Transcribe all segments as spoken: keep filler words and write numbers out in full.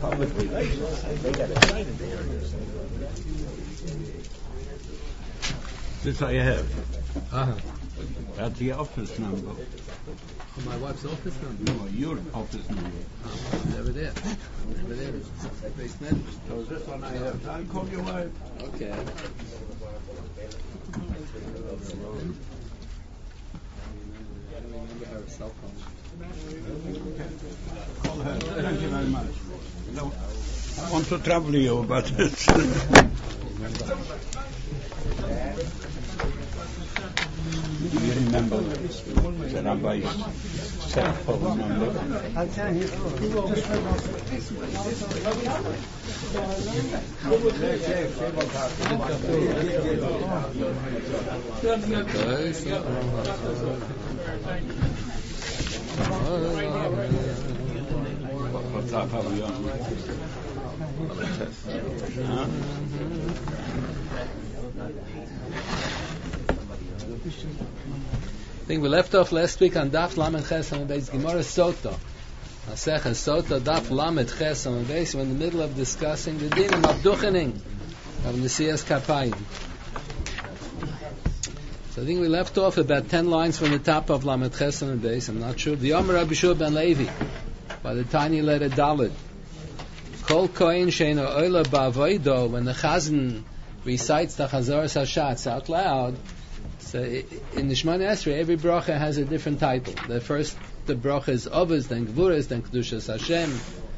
publicly. They got excited there. This I have. Uh-huh. That's the office number. Oh, my wife's office number? No, your office number. Oh, never there. Never there. Basement. So this one I have. I'll call your wife. Okay. Cell phone. Call her. Thank you very much. No, I want to trouble you, but it's... Do you remember the rabbi's cell phone number? I can hear What's up, how are you? Huh? I think we left off last week on Daf Lamed Ches on Beis Gemara Sota. Masechet Sota Daf Lamed Ches on Beis. We're in the middle of discussing the dinim of duchening of Nesias Kapayim. So I think we left off about ten lines from the top of Lamed Ches on Beis. I'm not sure. The Omer Rabbi Shua ben Levi by the tiny letter Daled. Kol Kohen Sheino Oila Ba'avodo. When the Chazan recites the Chazoras Hashatz out loud. So in the Shemona Esrei, every bracha has a different title. The first, the bracha is Avos, then Gvuras, then Kedushas Hashem.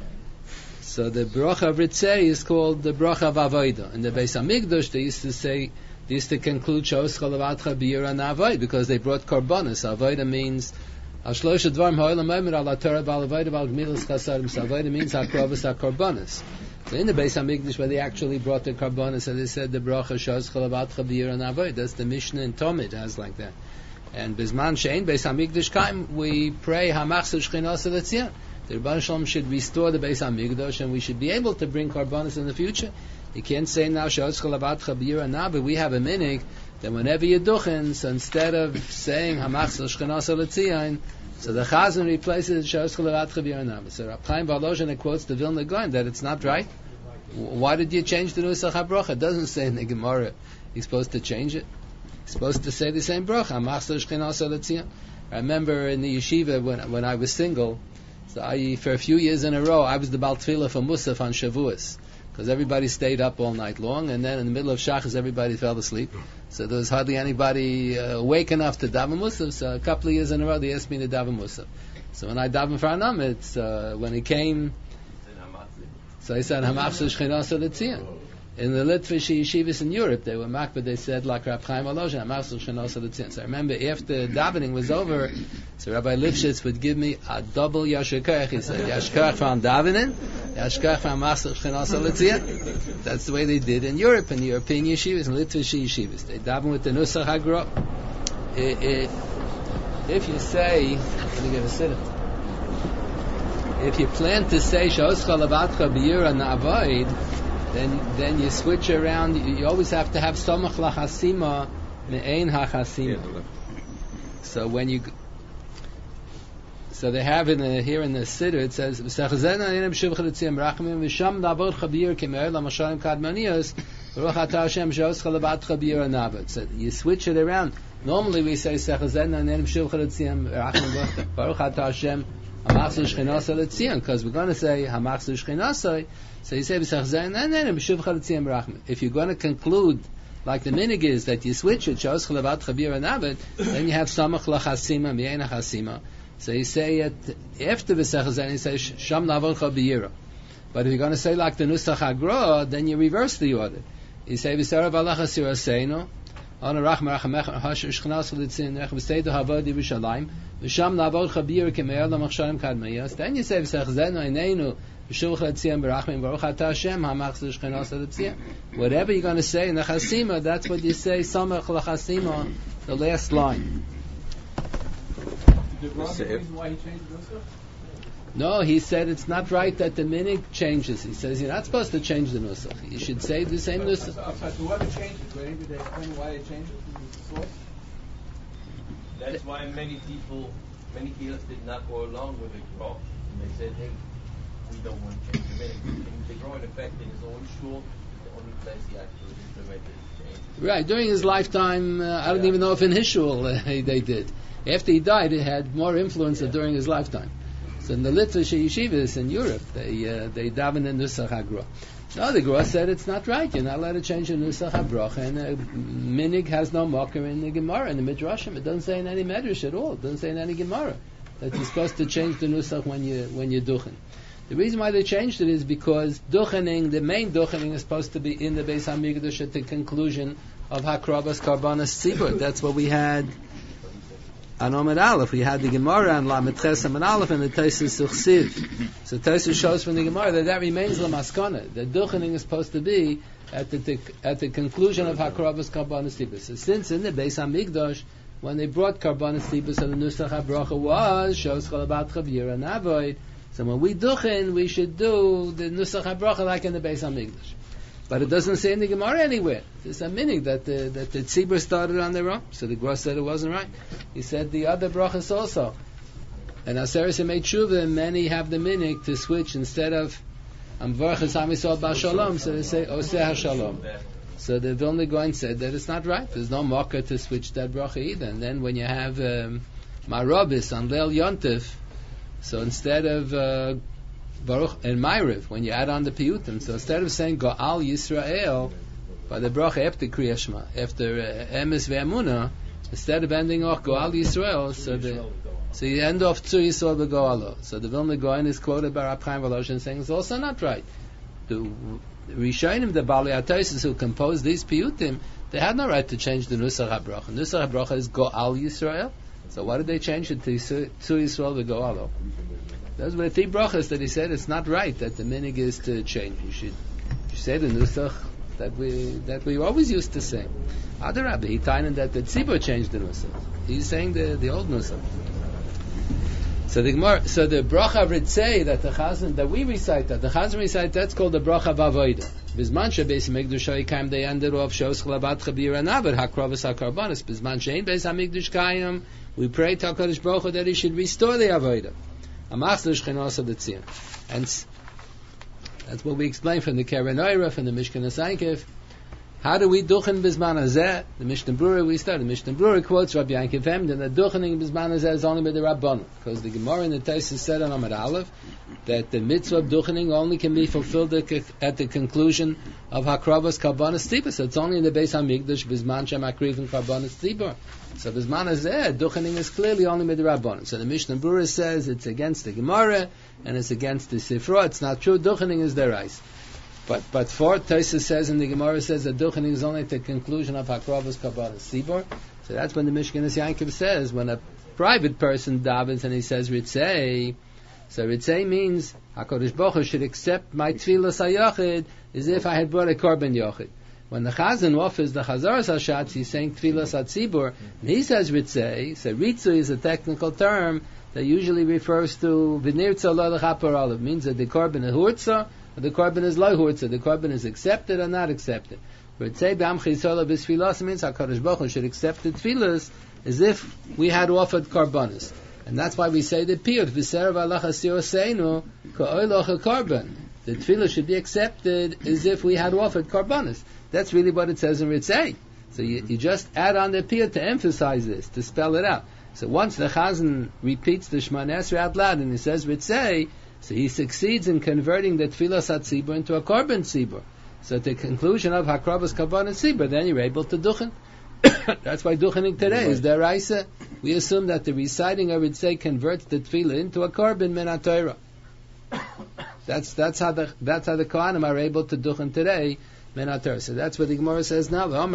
So the bracha of Ritzei is called the bracha of Avodah. In the Beis Hamikdash, they used to say, they used to conclude Shos Chalavatcha B'Yira Na'avoid, because they brought Korbanos. Avodah means Al Shlosh Dvarim Ha'olam Omer Al Torah Ba'al Avodah Ba'al Gemilas Chasadim. So Avodah means HaKrovos HaKorbanos. So in the Beis Hamikdash, where they actually brought the Korbanos, so they said the bracha Shos Chalavatcha B'Yira Na'avoid. That's the Mishnah in Tomid has like that. And Bizman Shein Beis Hamikdash Kaim, we pray Hamachzor Shchinas L'Tzion. The Rebbeinu Shalom should restore the Beis Hamikdash, and we should be able to bring Korbanos in the future. You can't say now Shos Chalavatcha B'Yira Na'avoid, but we have a minig that whenever you duchen, so instead of saying Hamachzor Shchinas L'Tzion, so the Chazan replaces Shos Chalavatcha B'Yira Na'avoid. So Rab Chaim Volozhin quotes the Vilna Gaon that it's not right. Why did you change the Nusach HaBracha? It doesn't say in the Gemara you're supposed to change it. You're supposed to say the same bracha. Hamachzor Shchinas L'Tzion. I remember in the yeshiva when when I was single, so I, for a few years in a row, I was the Bal Tefillah for Musaf on Shavuos, because everybody stayed up all night long, and then in the middle of Shachas everybody fell asleep. So there was hardly anybody uh, awake enough to daven Musaf. So a couple of years in a row they asked me to daven Musaf. So when I daven for Anam, it's uh, when he came. So I said, Hamachzor Shchinas L'Tzion. In the Litvish yeshivas in Europe, they were makbid, they said, like Rab Chaim Volozhin, Hamachzor Shchinas L'Tzion. So I remember after davening was over, so Rabbi Lifshitz would give me a double Yashar Koach. He said, Yashar Koach for davening, Yashar Koach for Hamachzor Shchinas L'Tzion. That's the way they did in Europe, in the European yeshivas, and Litvish yeshivas. They daven with the Nusach HaGra. If you say, let me give a sit. If you plan to say Shos Chalavatcha B'Yira Na'avoid, then then you switch around. You, you always have to have Samach L'Chasima Me'ein HaChasima. So when you, so they have in the, here in the Siddur it says V'sechazena Enem Shivcha L'Tzion Rachamim V'sham Na'avod B'Yira K'Me'er LaMashalim Kadmanios Baruch Atah Hashem Shos Chalavatcha B'Yira Na'avoid. So you switch it around. Normally we say V'sechazena Enem Shivcha L'Tzion Rachamim Baruch Atah Hashem Hamachzor Shchinas L'Tzion, because we're going to say Hamachzor Shchinas, so you say B'sachzayin and then B'shuvcha L'Tzion B'rachman. If you're going to conclude like the minig is that you switch it Shos Chalavatcha B'Yira Na'avoid, then you have Samach L'Chasima Me'ein HaChasima. So you say it after B'sachzayin, you say Sham Na'avodcha B'Yira. But if you're going to say like the Nusach HaGra, then you reverse the order. You say V'sarav Allah Asir Aseinu Ana Rachma Rachamech Hashir Shchinas L'Tzion Rech V'Steid Havod Yerushalayim V'Sham Na'avodcha B'Yira K'Me'er LaMachshalim Kadmayos. Then you say V'sachzenu Eineinu V'Shuvcha L'Tzion B'Rachmim Baruch Atah Hashem Hamachzor Shchinas L'Tzion. Whatever you're going to say in the Chasima, that's what you say Samach L'Chasima, the last line. The reason why he changed the Nusach? No, he said it's not right that the minig changes. He says you're not supposed to change the nusach. You should say the same nusach. So, so whoever changed it, maybe they explain why they changed it from the source? That's why many people, many kilos did not go along with the cross. And they said, hey, we don't want to change the minig. affecting his own shul, the only place he actually implemented change. Right, during his lifetime, uh, I don't Yeah. even know if in his shul uh, they did. After he died, it had more influence than Yeah. during his lifetime. So in the Litvish yeshivas in Europe, they uh, they daven in Nusach HaGra. No, the Gra said it's not right. You're not allowed to change the Nusach HaBracha, and uh, Minig has no mocker in the Gemara, in the Midrashim. It doesn't say in any Medrash at all. It doesn't say in any Gemara that you're supposed to change the Nusach when you when you're duchen. The reason why they changed it is because duchening, the main duchening is supposed to be in the Beis HaMikdash at the conclusion of Hakrabas Karbanas Tzibur. That's what we had on Omer Aleph. We had the Gemara on Lamed Ches and Aleph and the Taisus Suchsiv. So Taisus shows from the Gemara that that remains the Maskana. The duchening is supposed to be at the, the at the conclusion of Hakrabas Karbanas Tzibur. So since in the Beis HaMikdash, when they brought Karbanas Tzibur, so the Nusach HaBracha was Shos Chalabat Chavir and Avoid. So when we duchen, we should do the Nusach HaBracha like in the Beis HaMikdash. But it doesn't say in the Gemara anywhere. There's a meaning that the, that the Tzibur started on their own. So the Gra said it wasn't right. He said the other brachas also. And Aseres Yemei Tshuva, many have the minig to switch instead of Amvarchas Hamisol B'Shalom, so they say Oseh HaShalom. So the Vilna Gaon said that it's not right. There's no marker to switch that bracha either. And then when you have um, Marobis on Leil Yontif, so instead of uh, Baruch and Ma'ariv, when you add on the piyutim, so instead of saying Go'al Yisrael by the bracha after Kriya Shema, after uh, Emes ve'Emunah, instead of ending off Go'al Yisrael, so the so you end off Tzur Yisrael beGo'alo. So the Vilna Gaon is quoted by Rab Chaim Volozhin saying it's also not right. The Rishonim, the Balei HaTosfos who composed these piyutim, they had no right to change the Nusach HaBracha. Nusach HaBracha is Go'al Yisrael. So why did they change it to Tzur Yisrael beGo'alo? Those were the three brachas that he said it's not right that the minig is to change. You should you say the nusach that we that we always used to say. Other Rabbi, he tied that the tzibur changed the nusach. He's saying the, the old nusach. So the Gemara, so the bracha ritzei that the chazan that we recite that the chazan recite that's called the bracha v'avoda. Bizman shebeis hamikdash kayim they ended off shos chalabat chabir anaver hakravas hakarbanis. Bizman shein beis hamikdash kayim we pray to HaKadosh Baruch Hu that he should restore the avoda. And that's what we explain from the Keren Oira, from the Mishkan Asankif. How do we duchen bizman hazeh? The Mishnah Brura we started. The Mishnah Brura quotes Rabbi Yankiv Hem that the duchening bizman hazeh is only by the Rabbanon, because the Gemara in the Taisus said on Amar Aleph that the mitzvah of duchening only can be fulfilled at the conclusion of Hakravas Karbanas Tzibur. So it's only in the Beis HaMikdash bizman shem hakriven Karbanas Tzibur. So bizman hazeh duchening is clearly only by the Rabbanon. So the Mishnah Brura says it's against the Gemara and it's against the Sifra. It's not true. Duchening is derais. But but for Tosfos says in the Gemara says that duchening is only at the conclusion of Hakravas Karbanas Tzibur. So that's when the Mishkanas Yankov says when a private person davens and he says ritzei. So ritzei means HaKadosh Baruch Hu should accept my tefillas hayachid as if I had brought a korban yachid. When the Chazan offers the Chazaras Hashatz, he's saying tefillas hatzibur, and he says ritzei. So ritzei is a technical term that usually refers to v'nirtza lo l'chapar olav, means that the korban is hurtza. The korban is lo hurtza. The korban is accepted or not accepted. Ritzei b'am chisola b'sfilas means HaKadosh Baruch Hu should accept the tefillas as if we had offered korbanos. And that's why we say the piyut v'serav alach asir seinu ka'oilach a korban. The tefillah should be accepted as if we had offered korbanos. That's really what it says in Ritzei. So you, you just add on the piyut to emphasize this, to spell it out. So once the Chazan repeats the Shemana Esrei out loud and he says Ritzei, so he succeeds in converting the tefillas hatzibur into a korban tzibur. So at the conclusion of Hakravas Karbanas Tzibur, then you're able to duchen. That's why duchening today is deraisa. We assume that the reciting of Ritzei converts the tefillah into a korban min haTorah. That's that's how the that's how the Kohanim are able to duchen today min haTorah. So that's what the Gemara says now. The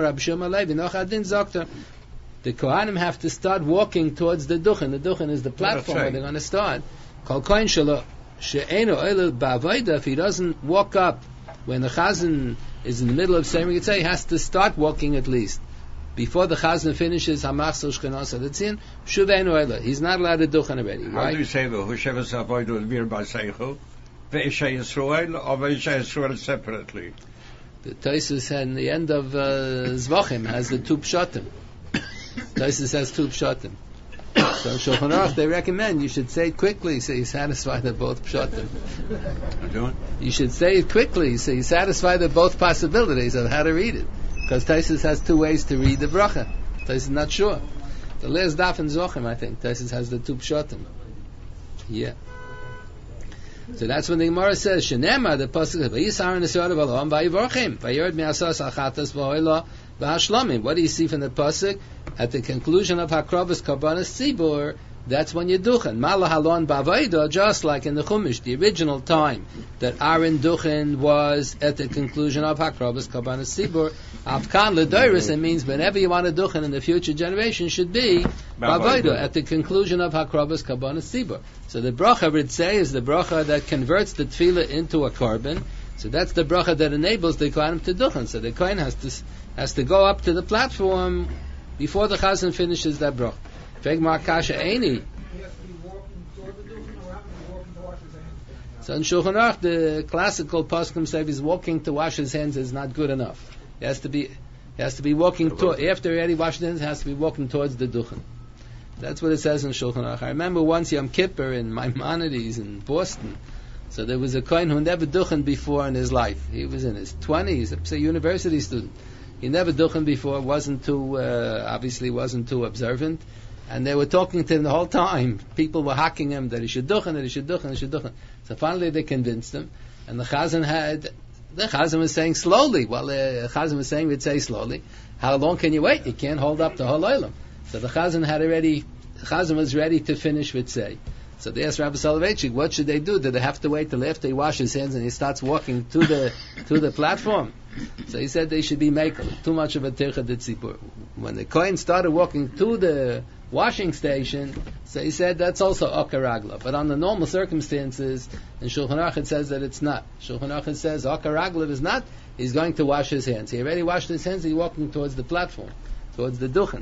Kohanim have to start walking towards the duchen. The duchen is the platform where they're going to start. Kol kohen shelo she'eno oil ba'avoda, if he doesn't walk up when the Chazan is in the middle of saying Ritzei, he has to start walking at least. Before the Chazan finishes Hamachzor Shchenos Hadatzin, Shuveinu Oila. He's not allowed to duchen already, right? How do you say the Hushevas Avodah will be by Seichu? Ve'isha Yisrael or Ve'isha Yisrael separately? The Tosfos said in the end of uh, Zvachim has the two pshatim. Tosfos has two pshatim. So Shulchan Aruch, they recommend you should say it quickly so you're satisfied that both pshatim. You should say it quickly so you're satisfied that both possibilities of how to read it. Because Taisus has two ways to read the bracha. Taisus is not sure. The last daf in Zochim, I think, Taisus has the two pshatim. Yeah. So that's when the Gemara says, Shenema, the pasuk, Vayisar in the Yisrael of Elohim, Vayivorchim, Vayired mi'asas achatas v'hoila v'hashlamim. What do you see from the pasuk? At the conclusion of Hakrovas Karbanas Tzibur, that's when you duchen. Mala halon b'avayda, just like in the Chumash, the original time that Aaron duchen was at the conclusion of Hakrovas Karbanas Tzibur. Avkan l'doiris, it means whenever you want to duchen in the future generation should be b'avayda, at the conclusion of Hakrovas Karbanas Tzibur. So the bracha Ritzei is the bracha that converts the tefillah into a korban. So that's the bracha that enables the kohen to duchen. So the kohen has to has to go up to the platform before the chazan finishes that bracha. Feg mar kasha eini. So in Shulchan Aruch, the classical poskim say he's walking to wash his hands is not good enough. He has to be, he has to be walking to, after he already washed his hands, he has to be walking towards the duchen. That's what it says in Shulchan Aruch. I remember once Yom Kippur in Maimonides in Boston. So there was a kohen who never duchen before in his life. He was in his twenties, a university student. He never duchen before, wasn't too, uh, obviously wasn't too observant. And they were talking to him the whole time. People were hacking him that he should duchen, that he should duchen, he should duchen. So finally they convinced him. And the chazan had, the chazan was saying slowly. Well, the chazan was saying we'd say slowly. How long can you wait? You can't hold up the whole olam. So the chazan had already, the chazan was ready to finish with say. So they asked Rabbi Soloveitchik, what should they do? Do they have to wait till after he washes his hands and he starts walking to the to the platform? So he said they should be making too much of a tircha d'tzipur. When the kohen started walking to the washing station, so he said that's also akaragla. But on the normal circumstances, in Shulchan Aruch it says that it's not. Shulchan Aruch says akaragla is not. He's going to wash his hands. He already washed his hands. He's walking towards the platform, towards the duchen.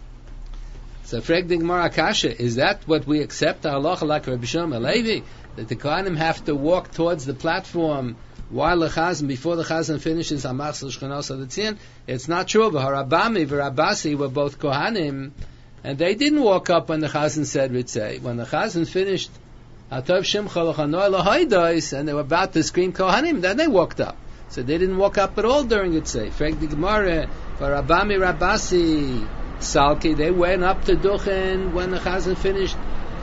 So frag the Gemara Kasha, is that what we accept? Halacha like Rabbi Shimon Levi, that the kohanim have to walk towards the platform while the chazan, before the chazan finishes Hamachzil Shchanos Adatzian? It's not true. Harabami and Rabasi were both kohanim, and they didn't walk up when the chazan said Ritzei. When the chazan finished Hatov Shimcha L'Chanoi L'Hoidois, and they were about to scream kohanim, then they walked up. So they didn't walk up at all during Ritzei. Frag the Gemara, Harabami Rabasi Salki, they went up to Duchen when the chazan finished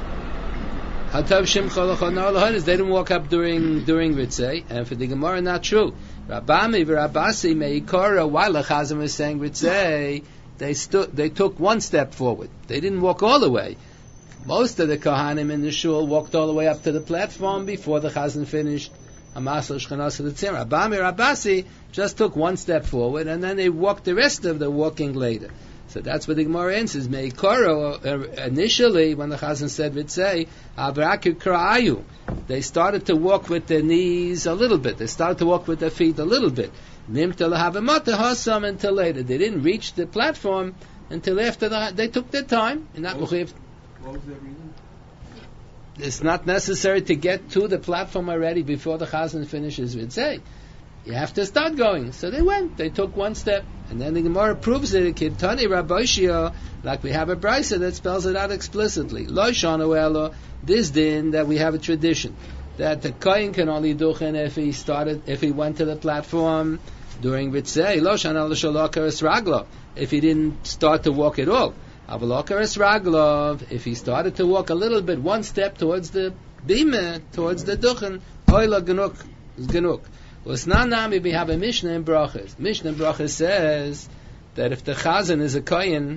Hatav Shimcha L'Chonor L'Hodes. They didn't walk up during during Ritzei. And for the Gemara, not true. Rabami v'Rabasi Meikora, while the chazan was saying Ritzei, they stood, they took one step forward. They didn't walk all the way. Most of the kohanim in the shul walked all the way up to the platform before the chazan finished Hamasel Shchanos L'Tzir. Rabami Rabasi just took one step forward, and then they walked the rest of the walking later. So that's what the Gemara answers. Meikoro, uh, initially, when the Chazan said Ritzei, Avraku Kra'ayu, they started to walk with their knees a little bit. They started to walk with their feet a little bit. Nimta L'Havamata Hasam until later. They didn't reach the platform until after the, they took their time. And that what, was, what was their reason? It's not necessary to get to the platform already before the Chazan finishes Ritzei. You have to start going. So they went. They took one step. And then the Gemara proves it. Kitani Rabboshia, like we have a brisa that spells it out explicitly. Lo shanu elo, this din that we have a tradition that the kohen can only duchen if he started, if he went to the platform during Ritzei. Lo shanu elo shalokaris raglo, if he didn't start to walk at all. Avalokaris raglov, if he started to walk a little bit, one step towards the bima, towards the duchen. Oila genuk, genuk. Nami, we have a Mishnah in Brachas. Mishnah in Brachas says that if the Chazan is a Kohen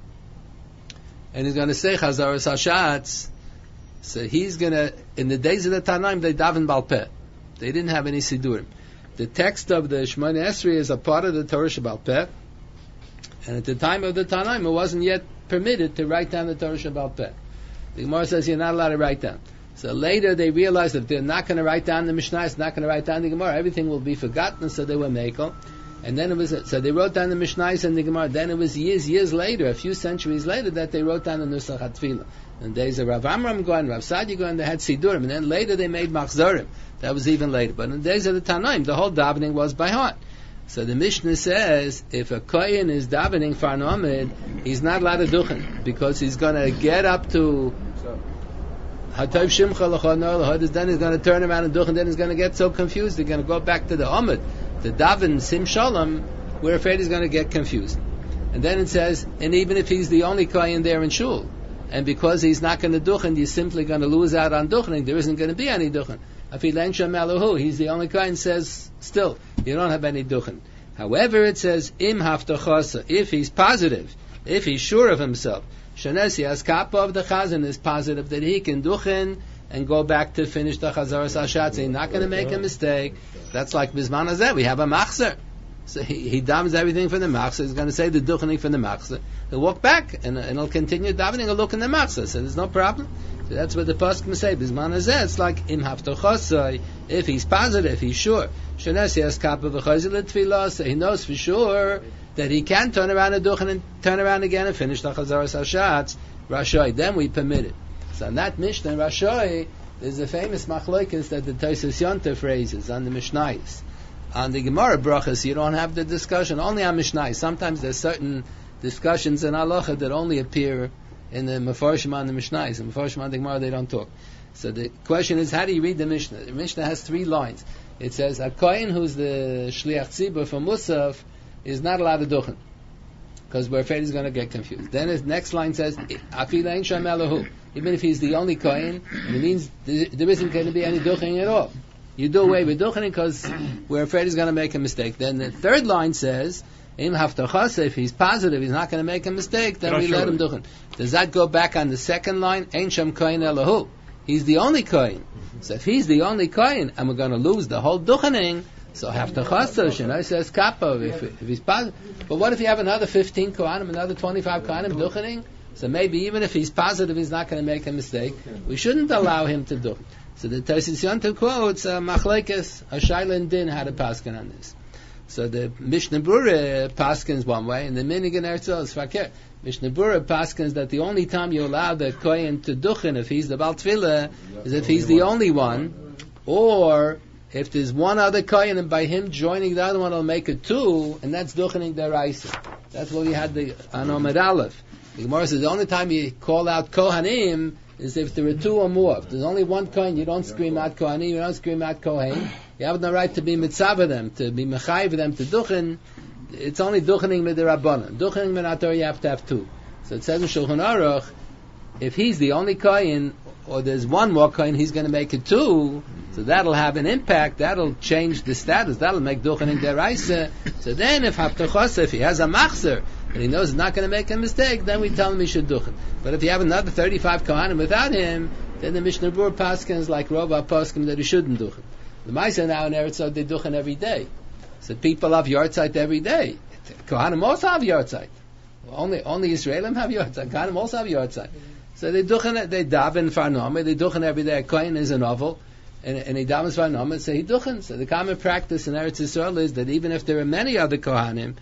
and he's going to say Chazaras Hashatz, so he's going to, in the days of the Tanaim, they daven Baal Peh. They didn't have any Sidurim. The text of the Shemona Esrei is a part of the Torah Shabbal Peh, and at the time of the Tanaim, it wasn't yet permitted to write down the Torah Shabbal Peh. The Gemara says you're not allowed to write down. So later they realized that they're not going to write down the Mishnah, it's not going to write down the Gemara, everything will be forgotten, so they were Mekel. And then it was, so they wrote down the Mishnah and the Gemara. Then it was years, years later, a few centuries later, that they wrote down the Nusach HaTfilah. In the days of Rav Amram Goen, Rav Sadi Goen, they had Sidurim, and then later they made Machzorim. That was even later. But in the days of the Tanaim, the whole davening was by heart. So the Mishnah says, if a kohen is davening for an omid, he's not allowed to duchen, because he's going to get up to Hatayv Shimcha L'chonor, then he's going to turn around and duchen, then he's going to get so confused, he's going to go back to the omid, to daven Sim Shalom, we're afraid he's going to get confused. And then it says, and even if he's the only kohen there in shul, and because he's not going to duchen, you're simply going to lose out on duchening, there isn't going to be any duchen. He's the only kohen says, still, you don't have any duchen. However, it says, im haftachasa, if he's positive, if he's sure of himself, shanesi as kappa of the chazan is positive that he can duchen and go back to finish the chazaras hashatz, he's not going to make a mistake. That's like Bizman Hazeh, we have a machzer. So he, he dams everything for the machzer, he's going to say the duchening for the machzer, he'll walk back and, and he'll continue davening, he'll look in the machzer, so there's no problem. So that's what the Pasuk say. Bizman Hazeh, it's like im haftachasai. If he's positive, he's sure. Shenesi has kappa v'chazil tefillah, so he knows for sure that he can turn around and duchen and turn around again and finish the chazaras hashatz. Rashai, then we permit it. So on that Mishnah, Rashai, there's a famous machlokes that the Tosfos Yontif phrases on the Mishnayos. On the Gemara brachas, you don't have the discussion only on Mishnayos. Sometimes there's certain discussions in halacha that only appear in the Mefarshim on the Mishnayos. In Mefarshim on the Gemara, they don't talk. So the question is, how do you read the Mishnah? The Mishnah has three lines. It says, a kohen who's the shliach tzibur for Musaf is not allowed to duchen, because we're afraid he's going to get confused. Then the next line says, afil ein sham elahu. Even if he's the only kohen, it means there isn't going to be any duchening at all. You do away with duchening because we're afraid he's going to make a mistake. Then the third line says, im haftachas, if he's positive he's not going to make a mistake, then we let him duchen. Does that go back on the second line? Ein sham kohen elahu. He's the only kohen. So if he's the only kohen and we're going to lose the whole duchening, so haftachas, Shenai says kappa, if, if he's positive. But what if you have another fifteen kohanim, another twenty-five kohanim duchening? So maybe even if he's positive he's not going to make a mistake, we shouldn't allow him to duchen. So the Tosfos Yontif quotes uh, machlekes Hashaila and Din had a paskin on this. So the Mishnah Berurah paskins one way, and the Minig in Eretz Yisrael is fakir. Mishnah Berurah paskins that the only time you allow the kohen to duchen if he's the Baal Tefillah is if he's the only one, or if there's one other kohen and by him joining the other one will make it two, and that's duchening deraisa. That's what we had the Anomer Aleph. The Gemara says the only time you call out kohanim is if there are two or more. If there's only one kohen, you don't scream out kohanim, you don't scream out kohen. You have no right to be mitzvah them, to be mechayiv them to duchen. It's only duchening with the rabbanon. Duchening with ator you have to have two. So it says in Shulchan Aruch, if he's the only kohen, or there's one more kohen, he's going to make it two. So that'll have an impact. That'll change the status. That'll make duchening deraisa. So then, if haftachos, if he has a machzer and he knows he's not going to make a mistake, then we tell him he should duchen. But if you have another thirty-five kohanim without him, then the Mishnah Berurah paskin is like Rova paskin that he shouldn't duchen. The Maisa now in Eretz Yisrael, they duchen every day. So people have yartzeit every day. Kohanim also have yartzeit. Only only Israelim have yartzeit. Kohanim also have yartzeit. So they duchen, they daven for Nome, they duchen every day. A kohen is a novel, and, and he davens for Nome, so he duchen. So the common practice in Eretz Yisrael is that even if there are many other kohanim,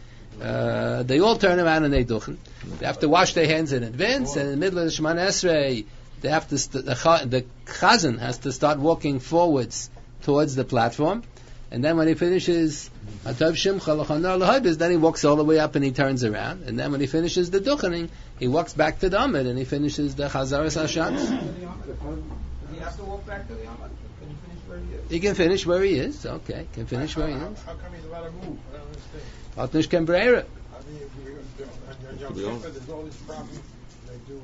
uh, they all turn around and they duchen. They have to wash their hands in advance, and in the middle of the Shemana Esrei, they have to st- the, the chazan has to start walking forwards towards the platform, and then when he finishes Atov Shimcha L'chonor L'hoibis, then he walks all the way up and he turns around, and then when he finishes the duchening, he walks back to the Amid and he finishes the Chazaras Hashatz. He has to walk back to the Amid. Can he finish where he is? He can finish where he is. Okay, can finish where he is. How come he's allowed to move? I don't understand. Atnish Kembrera. I mean, if you're going to do there's all these problems they do.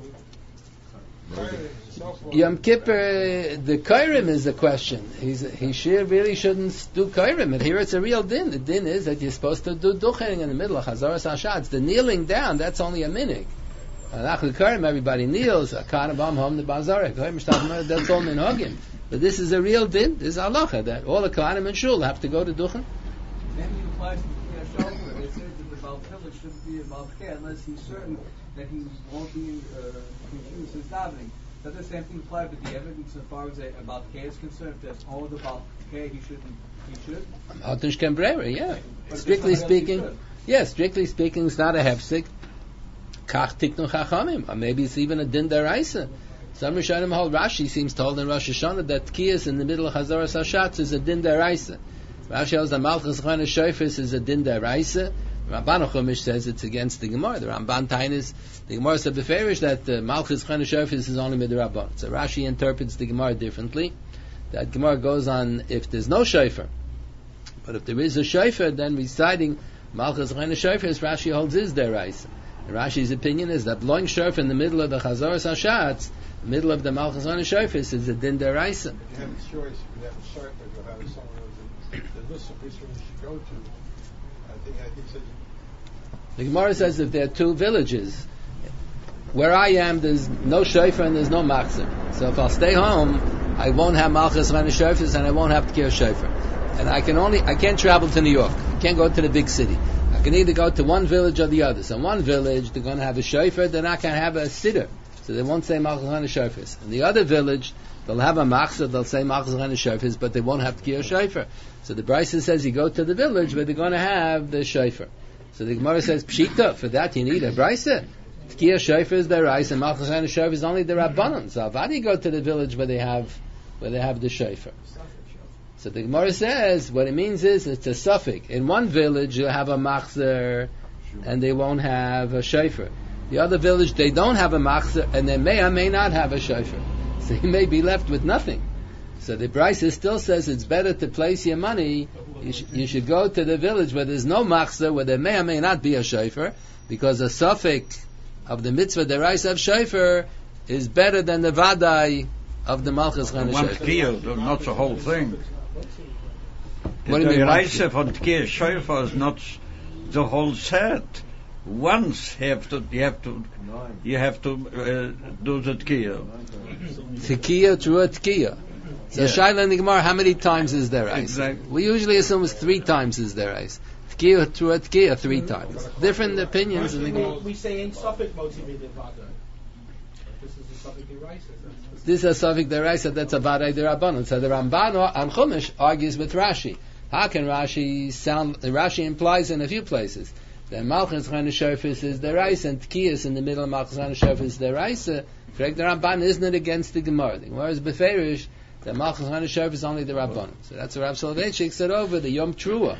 Yom Kippur, the Kairim is the question. He's, he should, really shouldn't do Kairim. And here it's a real din. The din is that you're supposed to do duchening in the middle of Chazaras Hashatz. The kneeling down, that's only a minig. Anachli Kairim, everybody kneels. Akanabam hom the bazar. That's all minhagim. But this is a real din. This is halacha that all the Kohanim and Shul have to go to duchen. Then he applies to the Yashal. It says that the Baal Tefillah shouldn't be a Baal Tefillah unless he's certain that he won't be uh, confused his davening. Does the same thing apply with the evidence as far as a, a Baal Tefillah is concerned? If there's only the Baal Tefillah, he shouldn't. He should. Atnish Kembrera, yeah. But Strictly speaking, yes, yeah, strictly speaking, it's not a hefsek. Kach tiknu chachamim, or maybe it's even a din deraisa. Some Rishonim hold Rashi seems told in Rosh Hashanah that Tkiyas in the middle of Chazaras Hashatz is a din deraisa. Rashi holds that Malchus Chana Shofis is a din deraisa. Ramban Chumash says it's against the Gemara. The Ramban Tainis, the Gemara said beferish that uh, Malchus Chana Shofis is only midrabban. So Rashi interprets the Gemara differently. That Gemara goes on if there's no shofar, but if there is a shofar, then reciting Malchus Chana Shofis, Rashi holds is deraisa. And Rashi's opinion is that blowing shofar in the middle of the Chazoros Hashatz, the middle of the Malchus Chana Shofis, is a din deraisa. If you have a choice, if you have a shofar, you'll have someone else. The list of places you should go to. I think I think says. The Gemara says if there are two villages, where I am, there's no shofar and there's no machzor. So if I'll stay home, I won't have Malchus Chana Shofis and I won't have Tkir shofar. And I can only, I can't travel to New York. I can't go to the big city. I can either go to one village or the other. So in one village, they're going to have a shofar, they're not going to have a siddur. So they won't say Malchus Chana Shofis. In the other village, they'll have a machzor, they'll say Malchus Chana Shofis, but they won't have Tkir shofar. So the Brisa says you go to the village where they're going to have the shofar. So the Gemara says, Pshita, for that you need a Brisa. Tkir shofar is the rice, and Malchus Chana Shofar is only the Rabbanon. So why do you go to the village where they have, where they have the shofar? So the Gemara says, what it means is, it's a suffix. In one village, you'll have a machzor, and they won't have a shofar. The other village, they don't have a machzor, and they may or may not have a shofar. So you may be left with nothing. So the Brisa still says it's better to place your money, you, sh- you should go to the village where there's no machzor, where there may or may not be a shofar, because the suffix of the mitzvah deraisa of shofar is better than the vadai of the Malchus Chana One Shofar. tkir, not the whole thing. What do you The mean, one deraisa von tkir shofar is not the whole set. Once have to, you have to, you have to uh, do the tkir. Tekiya, trua tekiya. So Yeah. Shaila and the Gemara, how many times is there ice? Exactly. We usually assume it's three times is there ice. Tekiya, trua tekiya, three times. Different opinions in the Gemara. We say in Suffolk motivated Vada. This is the Suffolk Deraisa. This is a suffix deraisa, that's a vadai derabanan. So the Ramban on Chumash argues with Rashi. How can Rashi sound, Rashi implies in a few places that Malchus Chana Shofis is deraisa and Tkiyas in the middle of Malchus Chana Shofis is deraisa. Correct, the Ramban isn't it against the Gemara. The Gemara is beferish that Malchus Chana Shofis is only the Rabbanon. So that's what Rav Soloveitchik said over the Yom Trua.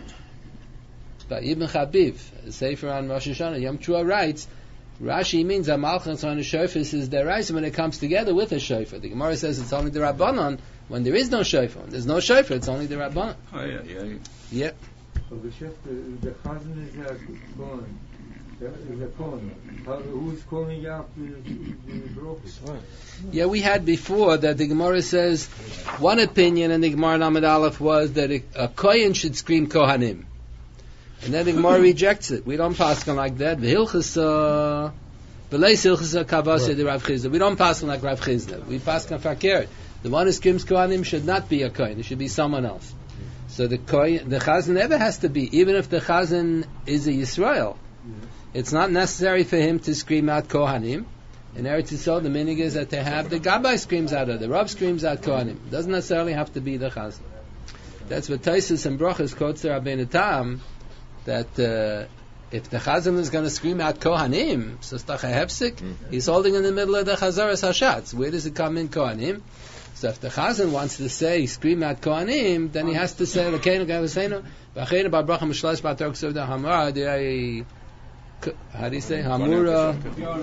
But Ibn Chabiv, the Sefer on Rosh Hashanah, Yom Trua writes, Rashi means that Malchus Chana Shofis is deraisa when it comes together with a shofar. The Gemara says it's only the Rabbanon when there is no shofar. When there's no shofar, it's only the Rabbanon. Oh, yeah, yeah. Yep. But the chef, the, the Chazan is a Kohen. Is a Kohen. Who's calling out the, the brokers? Yeah, we had before that the Gemara says one opinion in the Gemara Namad Aleph was that a, a Kohen should scream Kohanim. And then the Gemara rejects it. We don't pass on like that. V'hilchasa, v'leis hilchasa kavase de Rav Chizda. We don't pass on like Rav Chizda. We pass on fakir. The one who screams Kohanim should not be a Kohen. It should be someone else. So the Kohen, the Chazan never has to be, even if the Chazan is a Yisrael. It's not necessary for him to scream out Kohanim. In Eretz Yisrael, the minig is that they have the Gabbai screams out, or the Rav screams out Kohanim. It doesn't necessarily have to be the Chazan. That's what Taisus and Brochus quotes the Rabbeinu Tam, that uh, if the Chazan is going to scream out Kohanim, so Stacha Hefsik, mm-hmm. he's holding in the middle of the Chazaras Hashatz. Where does it come in Kohanim? So if the Chazan wants to say, scream out Kohanim, then he has to say, L'keinu Gavasenu, V'acheinu Ba'bracha M'shlesh Ba'tork Sovda Hamara, D'yai, how do you say? Hamura.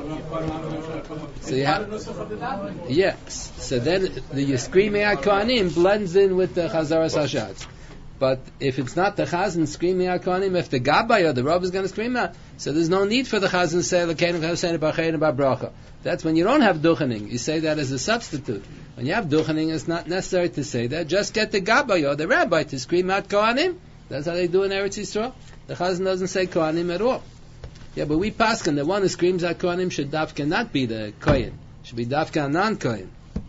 So you have, yes. So then the screaming out Kohanim blends in with the Chazaras Hashatz. But if it's not the Chazan screaming out Kohanim, if the Gabbai or the Rav is going to scream out, so there's no need for the Chazan to say L'keinu Gavasenu Ba'acheinu Ba'bracha. That's when you don't have duchening. You say that as a substitute. When you have duchening, it's not necessary to say that. Just get the Gabbai or the Rabbi to scream out Kohanim. That's how they do in Eretz Yisrael. The Chazan doesn't say Kohanim at all. Yeah, but we paskin, the one who screams out Kohanim should dafka not be the Kohen. Should be dafka non-Kohen.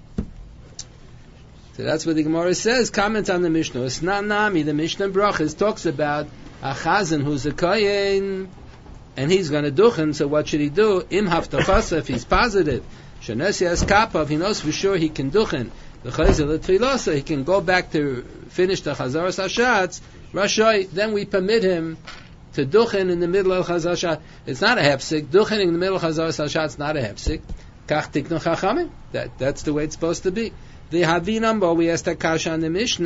So that's what the Gemara says. Comment on the Mishnah. It's not Nami. The Mishnah Brachas talks about a Chazan who's a Kohen, and he's going to duchen, so what should he do? Im haftachasa, if he's positive. Shenesi has kapav, he knows for sure he can duchen. The Chayzel Tfilasa, he can go back to finish the Chazaras Hashatz. Rashoi, then we permit him to duchen in the middle of Chazaras Hashatz. It's not a hefsik. Duchen in the middle of Chazaras Hashatz is not a hefsik. Kach tiknu chachamim. That that's the way it's supposed to be. The Havinam, but we asked that kasha on the Mishnah.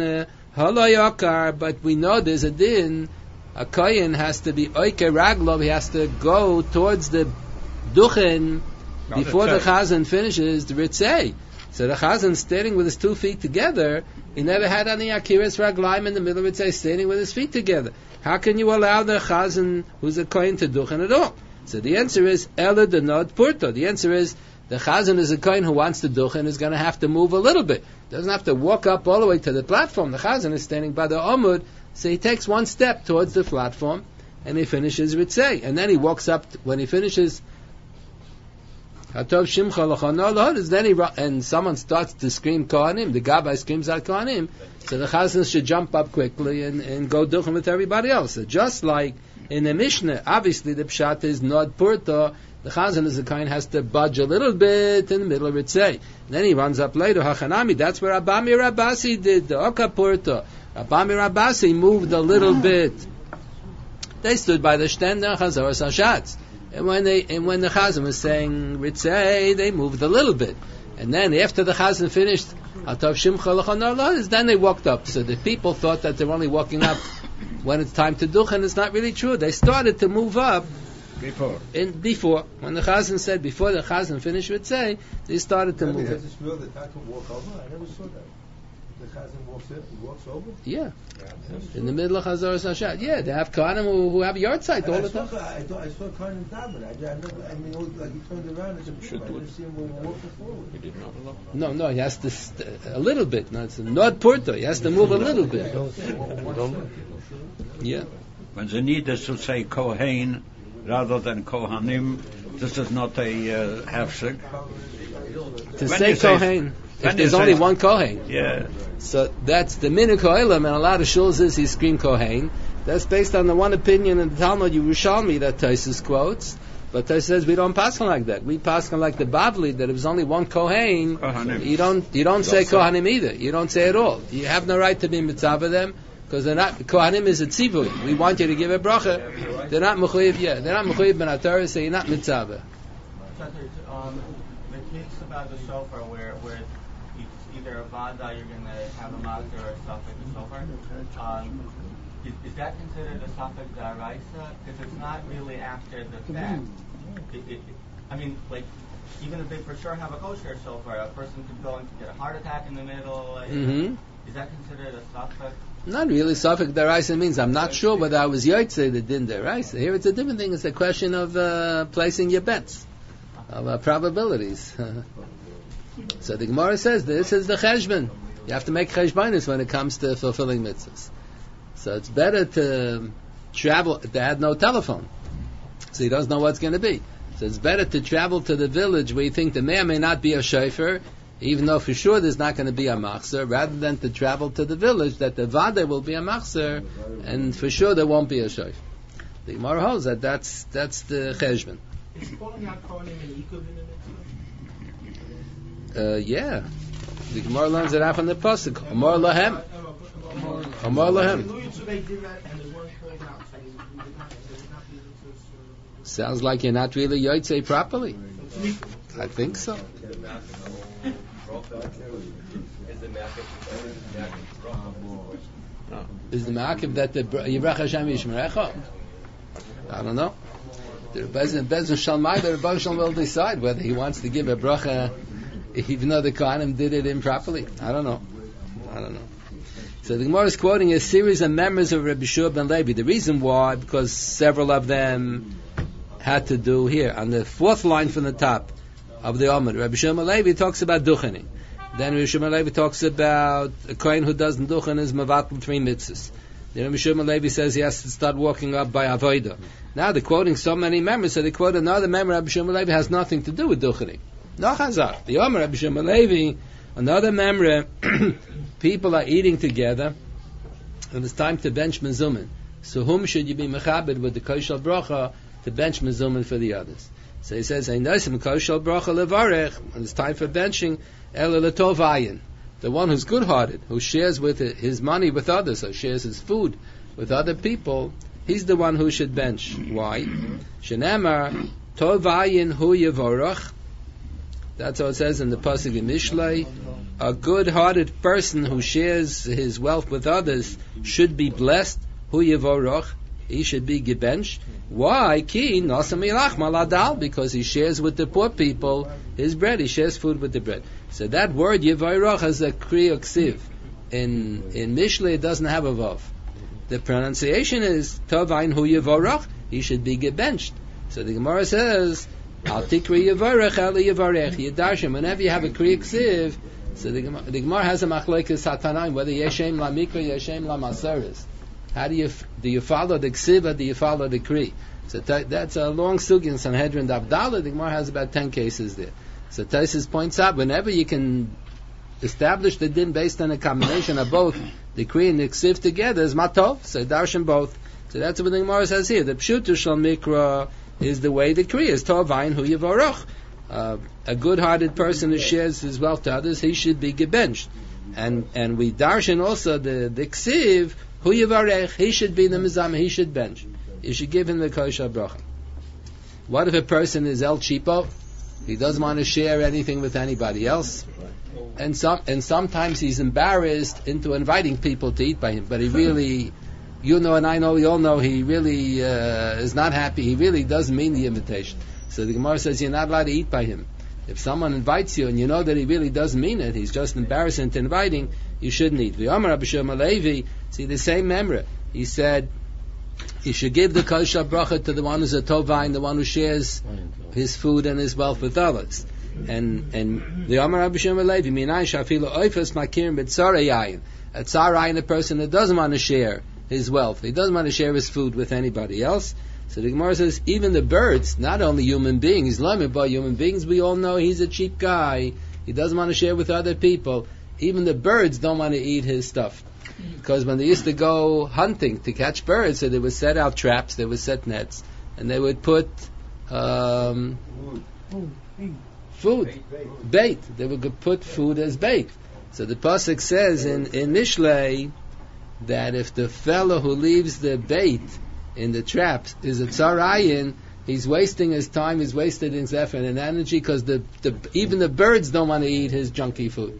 Halayakar, but we know there's a din. A kohen has to be oike raglov. He has to go towards the duchen before the chazan finishes the ritzei. So the chazan standing with his two feet together. He never had any akiras raglaim in the middle of ritzei, standing with his feet together. How can you allow the chazan who's a kohen to duchen at all? So the answer is ela de nod purto. The answer is the chazan is a kohen who wants to duchen is going to have to move a little bit. Doesn't have to walk up all the way to the platform. The chazan is standing by the omud, so he takes one step towards the platform and he finishes ritzei. And then he walks up, t- when he finishes Hatov Shimcha L'chon, then he ru- and someone starts to scream Kohanim, the Gabbai screams out Kohanim, so the chazan should jump up quickly and, and go duchen with everybody else. So just like in the Mishnah, obviously the pshat is Nod Purta, the chazan is the kind has to budge a little bit in the middle of ritzei. Then he runs up later, Hachanami, that's where Abami Rabasi did, the Oka Purta. Abami Rabasi moved a little bit. They stood by the Shtender Chazor Sashatz. And when they, and when the Chazan was saying Ritzei, they moved a little bit. And then after the Chazan finished, Atav Shimcha L'chon, then they walked up. So the people thought that they're only walking up when it's time to duch, and it's not really true. They started to move up Before. in before. When the Chazan said before the Chazan finished Ritzei, they started to Yeah, move there's up. this rule that I can walk over. I never saw that. The chazan walks in, he walks over. Yeah. In the middle of Chazor Sashat. Yeah, they have Kohanim who, who have yard site all I the saw, time. I, thought, I saw Kohanim daven. I, I never, I mean, it was like he turned around and said, I didn't see him walking forward. No, no, he has to st- a little bit. No, it's not Porto. He has to move a little bit. Yeah. When the need is to say Kohen rather than Kohanim, this is not a uh, hefsek. To When say you say- Kohen, when if there's you only say- one Kohen. Yeah. So that's the minhag Kohelim, and a lot of shuls is he scream Kohen. That's based on the one opinion in the Talmud Yerushalmi that Taisus quotes. But Taisus says we don't pass on like that. We pass on like the Bavli, that if there's only one Kohen, Kohanim. you don't you don't say Kohanim either. You don't say at all. You have no right to be mitzvah them because they're not. Kohanim is a tzivui. We want you to give a bracha. They're not mechuyev. Yeah, they're not mechuyev ben Torah, so you're not mitzvah. Um, the case about the shofar where where it's either a vada you're going to have a master or a suffix a shofar. Um, is, is that considered a suffix daraisa? Because it's not really after the fact. It, it, it, I mean, like even if they for sure have a kosher shofar, a person could go and get a heart attack in the middle. Like, Mm-hmm. Is that considered a suffix? Not really. Suffix deraisa means I'm not sure whether I was yotze the din deraisa. Here it's a different thing. It's a question of uh, placing your bets, of uh, probabilities. So the Gemara says this is the cheshbon. You have to make cheshbonis when it comes to fulfilling mitzvahs. So it's better to travel. They had no telephone, so he doesn't know what's going to be. So it's better to travel to the village where you think there may or may not be a shofar, even though for sure there's not going to be a machzer, rather than to travel to the village that the vada will be a machzer, and for sure there won't be a shofar. The Gemara holds that that's that's the cheshbon. Is calling out Kohanim and Yikuv in the mitzvah? Uh, yeah, the Gemara learns it out from the pasuk. Amar lahem, Amar lahem. They did that and they weren't called out, so they did not, they did not be able to. Sounds like you're not really yotze properly. I think so. Is the ma'akiv that the Yivrach Hashem Yishmerecha? I don't know. The Bezin Bezin Shalmai, the Rebbe Shalom will decide whether he wants to give a bracha, even though the Kohanim did it improperly. I don't know. I don't know. So the Gemara is quoting a series of members of Rabbi Shua ben Levi. The reason why, because several of them had to do here on the fourth line from the top of the Amud. Rabbi Shua ben Levi talks about duchening. Then Rabbi Shua ben Levi talks about a kohen who doesn't duchen is mevatel three mitzvahs. Then Rabbi Shua ben Levi says he has to start walking up by avodah. Now they're quoting so many members, so they quote another member. Rabbi Shua ben Levi has nothing to do with duchening. No chazak. The Amud Rabbi Shua ben Levi, another member. People are eating together, and it's time to bench mezumin. So whom should you be mechabed with the koshel bracha to bench mezumin for the others? So he says, "Einosim koshel bracha levarech." When it's time for benching, el letovayin, the one who's good-hearted, who shares with it, his money with others, or shares his food with other people, he's the one who should bench. Why? Shenamar tovayin hu yevorach. That's how it says in the pasuk in Mishlei. A good-hearted person who shares his wealth with others should be blessed. Hu yevorach, he should be gebenched. Why? Ki nasam ilach maladal, because he shares with the poor people his bread. He shares food with the bread. So that word yevorach has a kri uksiv. In in Mishlei it doesn't have a vav. The pronunciation is tovain hu yevorach. He should be gebenched. So the Gemara says, Al tikri yevorach ali yevorech yedarshim. Whenever you have a kri uksiv, so the Gemara, the Gemara has a machlekes hatanaim whether yeshem la mikra yeshem la maseres. How do you do you follow the ksiva? Do you follow the kri? So t- that's a long sugi in Sanhedrin Davdala. The Gemara has about ten cases there. So Taisus points out whenever you can establish the din based on a combination of both the kri and the ksiv together is matov. So darshan both. So that's what the Gemara says here. The pshutu shel mikra is the way the kri is tovayin hu yevorach. Uh, a good-hearted person who shares his wealth to others, he should be gebenched. And and we darshan also the the ksiv hu yevarech. He should be the mizam. He should bench. You should give him the kosher bracha. What if a person is el cheapo? He doesn't want to share anything with anybody else, and some and sometimes he's embarrassed into inviting people to eat by him. But he really, you know, and I know, we all know, he really uh, is not happy. He really doesn't mean the invitation. So the Gemara says you're not allowed to eat by him. If someone invites you and you know that he really doesn't mean it, he's just embarrassed into inviting, you shouldn't eat. V'yomer Rabbi Shimon Levi, see the same memra. He said you should give the kosher bracha to the one who's a tovain, the one who shares his food and his wealth with others. And and the Amar Rabbi Shimon Levi, minay shafilu oifes makirim b'tzara yayin. A tzara yayin, a person that doesn't want to share his wealth, he doesn't want to share his food with anybody else. So the Gemara says, even the birds, not only human beings, limit by human beings, we all know he's a cheap guy. He doesn't want to share with other people. Even the birds don't want to eat his stuff. Because when they used to go hunting to catch birds, so they would set out traps, they would set nets, and they would put um, food, bait. They would put food as bait. So the pasuk says in, in Mishlei that if the fellow who leaves the bait in the traps is a tzarayin, he's wasting his time, he's wasting his effort and energy, because the, the even the birds don't want to eat his junky food.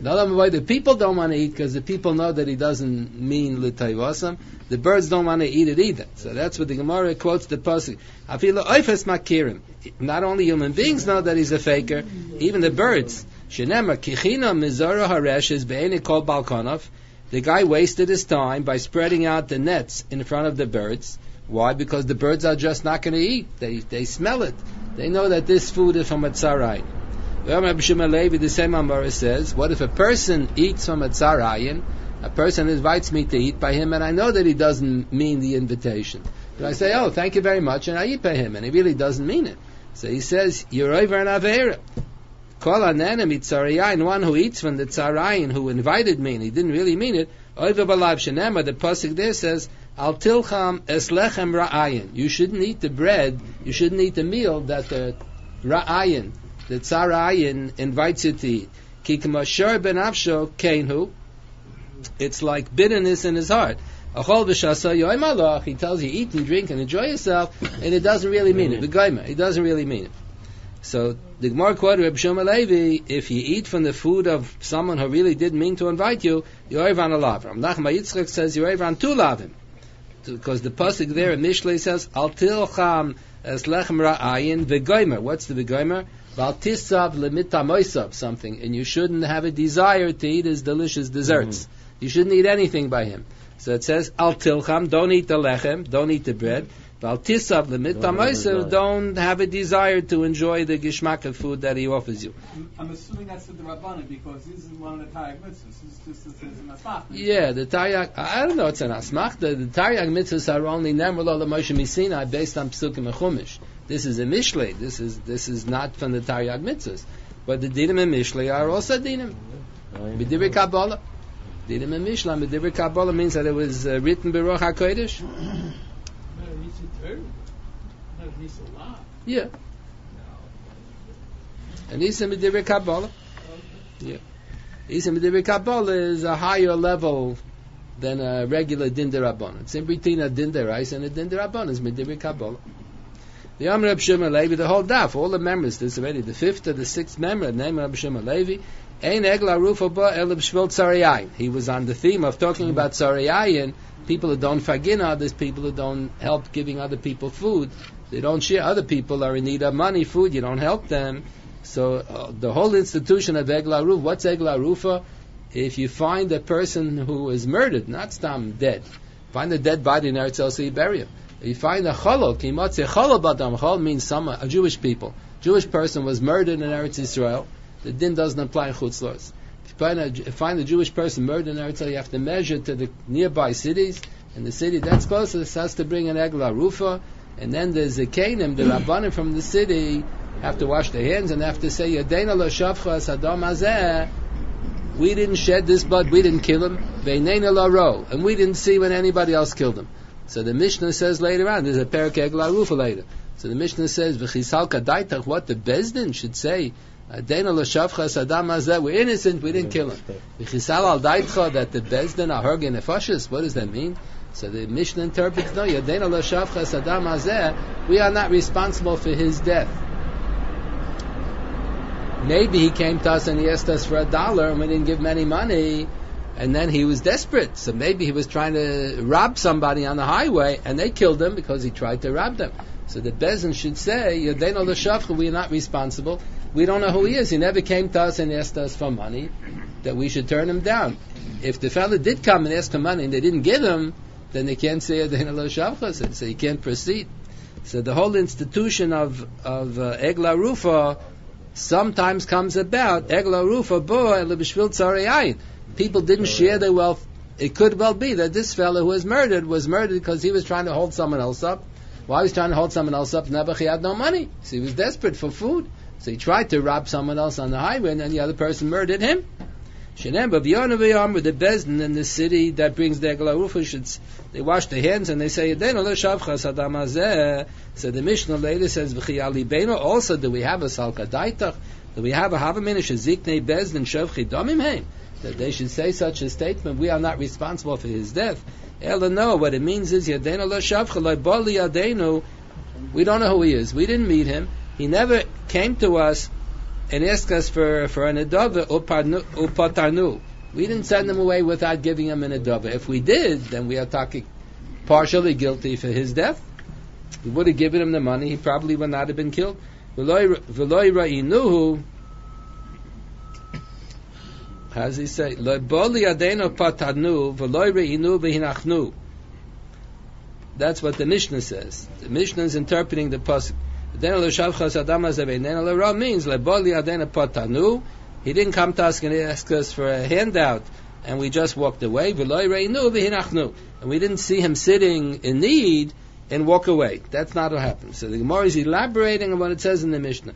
The people don't want to eat because the people know that he doesn't mean l'tayvasam. The birds don't want to eat it either. So that's what the Gemara quotes the pasuk. Afilu oifes makirim. Not only human beings know that he's a faker, even the birds. Shenemar kichina mizara haresh is be'eni kol balkonov. The guy wasted his time by spreading out the nets in front of the birds. Why? Because the birds are just not going to eat. They they smell it. They know that this food is from a tzarayin. Rabbi Shimon Levi, the same Amara says, what if a person eats from a tzarayin? A person invites me to eat by him, and I know that he doesn't mean the invitation. But I say, oh, thank you very much, and I eat by him, and he really doesn't mean it. So he says, you're over an avera. Kol anenemi tzarayin, one who eats from the tzarayin, who invited me, and he didn't really mean it. Over balav shenema, the pasuk there says, Al tilcham es lechem ra'ayin. You shouldn't eat the bread, you shouldn't eat the meal that the ra'ayin, the tzarayin, invites you to eat. Ki k'mashar ben avsho kenhu. It's like bitterness in his heart. Achol v'shasa yoy malach. He tells you eat and drink and enjoy yourself, and it doesn't really mean it. The goyma, it doesn't really mean it. So the Gemara quoted Reb Shimon Levi: if you eat from the food of someone who really didn't mean to invite you, you're over on a lav. Nachman Yitzchak says you're over on two lavim, because the pasuk there in Mishlei says Al tilcham es lechem ra'ayin v'goymer. What's the v'goymer? Val tisav lemita moisav, something, and you shouldn't have a desire to eat his delicious desserts. Mm-hmm. You shouldn't eat anything by him. So it says Al tilcham, don't eat the lechem, don't eat the bread. Val tisav lemita moisav, don't have a desire to enjoy the gishmak of food that he offers you. I'm assuming that's the Rabbanan, because this is one of the Taryag mitzvahs. This is just an asmach. Yeah, the Taryag, I don't know, it's an asmach. The, the Taryag mitzvahs are only Nemar lo Moshe Misinai based on Psukim and Chumash. This is a Mishlei. This is this is not from the Taryag mitzvahs. But the Dinim and Mishlei are also Dinim. B'divrei Kabbalah. Dinim and Mishlei. B'divrei Kabbalah means that it was uh, written B'Ruach HaKodesh. Yeah. And Isam B'divrei Kabbalah. Yeah. Isam B'divrei Kabbalah is a higher level than a regular Din D'Rabbanan. It's in between a Din D'Rais and a Din D'Rabbanan. It's B'divrei Kabbalah. The Amr Reb Shimon Levi, the whole daf, all the members, there's already the fifth or the sixth member, the name of Reb Shimon Levi, Ein Egla Rufa Ba El B'Shvil Tzarayayin. He was on the theme of talking about Tzarayayin, people who don't fagin others, people who don't help giving other people food. They don't share. Other people are in need of money, food, you don't help them. So uh, the whole institution of Egla Rufa, what's Egla Rufa? If you find a person who is murdered, not stam dead, find a dead body in Eretz Yisrael, so you bury him. If you find a cholol, kimatze cholol badam, cholol means some, a Jewish people. Jewish person was murdered in Eretz Yisrael, the din doesn't apply in Chutz La'aretz. If you find a, find a Jewish person murdered in Eretz Yisrael, you have to measure to the nearby cities, and the city that's closest has to bring an Egla Rufa, and then the Zekanim, the Rabbanim from the city, have to wash their hands and have to say, Yadeina lo shavcha sadam hazeh, we didn't shed this blood, we didn't kill him, Veineina lo ro, and we didn't see when anybody else killed him. So the Mishnah says later on, there's a Perek Egla Rufa later. So the Mishnah says, V'chisal kadaitach, what the Bezdin should say, Yadeina lo shavcha sadam hazeh, we're innocent, we didn't kill him. V'chisal al daitcha, that the Bezdin are hergin nefashis, what does that mean? So the Mishnah interprets, no, Yadeina lo shavcha sadam hazeh, we are not responsible for his death. Maybe he came to us and he asked us for a dollar and we didn't give him any money, and then he was desperate. So maybe he was trying to rob somebody on the highway and they killed him because he tried to rob them. So the Bezin should say, Yadeinu l'shavcha, we are not responsible. We don't know who he is. He never came to us and asked us for money, that we should turn him down. If the fellow did come and ask for money and they didn't give him, then they can't say Yadeinu l'shavcha, so he can't proceed. So the whole institution of, of uh, Egla Rufa sometimes comes about, Egla Rufa bo el b'shvil tzarayayin. People didn't share their wealth. It could well be that this fellow who was murdered was murdered because he was trying to hold someone else up. While he was trying to hold someone else up, Nebuch, he had no money. So he was desperate for food. So he tried to rob someone else on the highway, and then the other person murdered him. Shenem b'v'yonu v'yom, with the Bezdin in the city that brings the Egla Rufa, should, they wash their hands and they say, Yadeinu l'shavcha sadam hazeh. So the Mishnah later says, V'chiyali beinu, also do we have a salka daitach? Do we have a havaminish, a ziknei Bezdin, shavchi domim heim? That they should say such a statement, we are not responsible for his death. Ela no, what it means is, Yadeinu l'shavcha, lo'bali yadeinu, we don't know who he is, we didn't meet him, he never came to us and asked us for, for an adava upatarnu. We didn't send him away without giving him an adava. If we did, then we are talking partially guilty for his death. We would have given him the money, he probably would not have been killed. V'loi ra'inuhu, how does he say? Lo'boli adenu patarnu, v'loi ra'inu v'hinachnu. That's what the Mishnah says. The Mishnah is interpreting the pasuk. Means he didn't come to us and ask us for a handout and we just walked away, and we didn't see him sitting in need and walk away. That's not what happened. So the Gemara is elaborating on what it says in the Mishnah.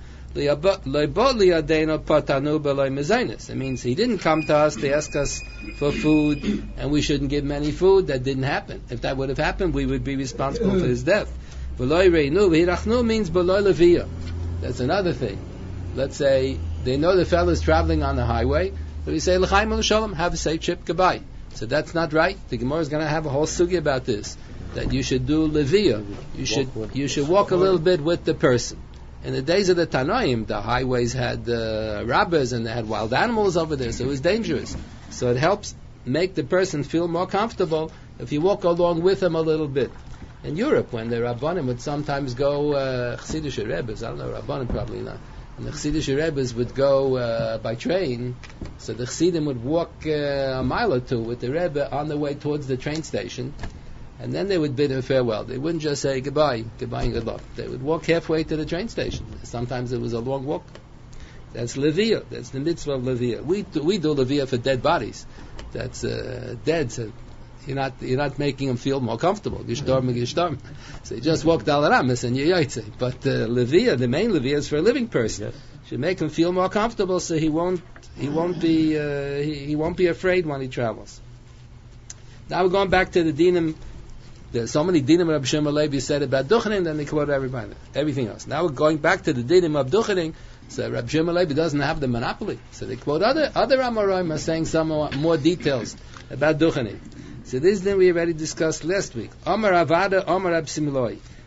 It means he didn't come to us to ask us for food and we shouldn't give him any food. That didn't happen. If that would have happened, we would be responsible for his death. V'loi reinu, v'hirachnu means v'loi leviyah. That's another thing. Let's say they know the fellow is traveling on the highway, so we say l'chaim l'shalom, have a safe trip, goodbye. So that's not right. The Gemara is going to have a whole sugi about this, that you should do leviyah. You should you should walk a little bit with the person. In the days of the Tanoim, the highways had uh, robbers and they had wild animals over there, so it was dangerous. So it helps make the person feel more comfortable if you walk along with him a little bit. In Europe, when the Rabbanim would sometimes go, uh, Chassidish Rebbes, I don't know, Rabbanim probably not, and the Chassidish Rebbes would go uh, by train, so the Chassidim would walk uh, a mile or two with the Rebbe on the way towards the train station, and then they would bid him farewell. They wouldn't just say goodbye, goodbye and good luck. They would walk halfway to the train station. Sometimes it was a long walk. That's Leviyah. That's the mitzvah of Leviyah. We do, we do Leviyah for dead bodies. That's uh, dead, so You're not, you're not making him feel more comfortable. Gishtorm and Gishtorm. So you just walk Al Ramis and you yoytze. But uh, Leviyah, the main Leviyah is for a living person. Yes. Should make him feel more comfortable, so he won't, he won't be, uh, he, he won't be afraid when he travels. Now we're going back to the dinim. There's so many dinim Rabbi Shimon Levi said about duchening, then they quote everybody, everything else. Now we're going back to the dinim of duchening. So Rabbi Shimon Levi doesn't have the monopoly. So they quote other other Amoraim are saying some more, more details about duchening. So this then we already discussed last week. Amar Avada, Amar Rab Simloi.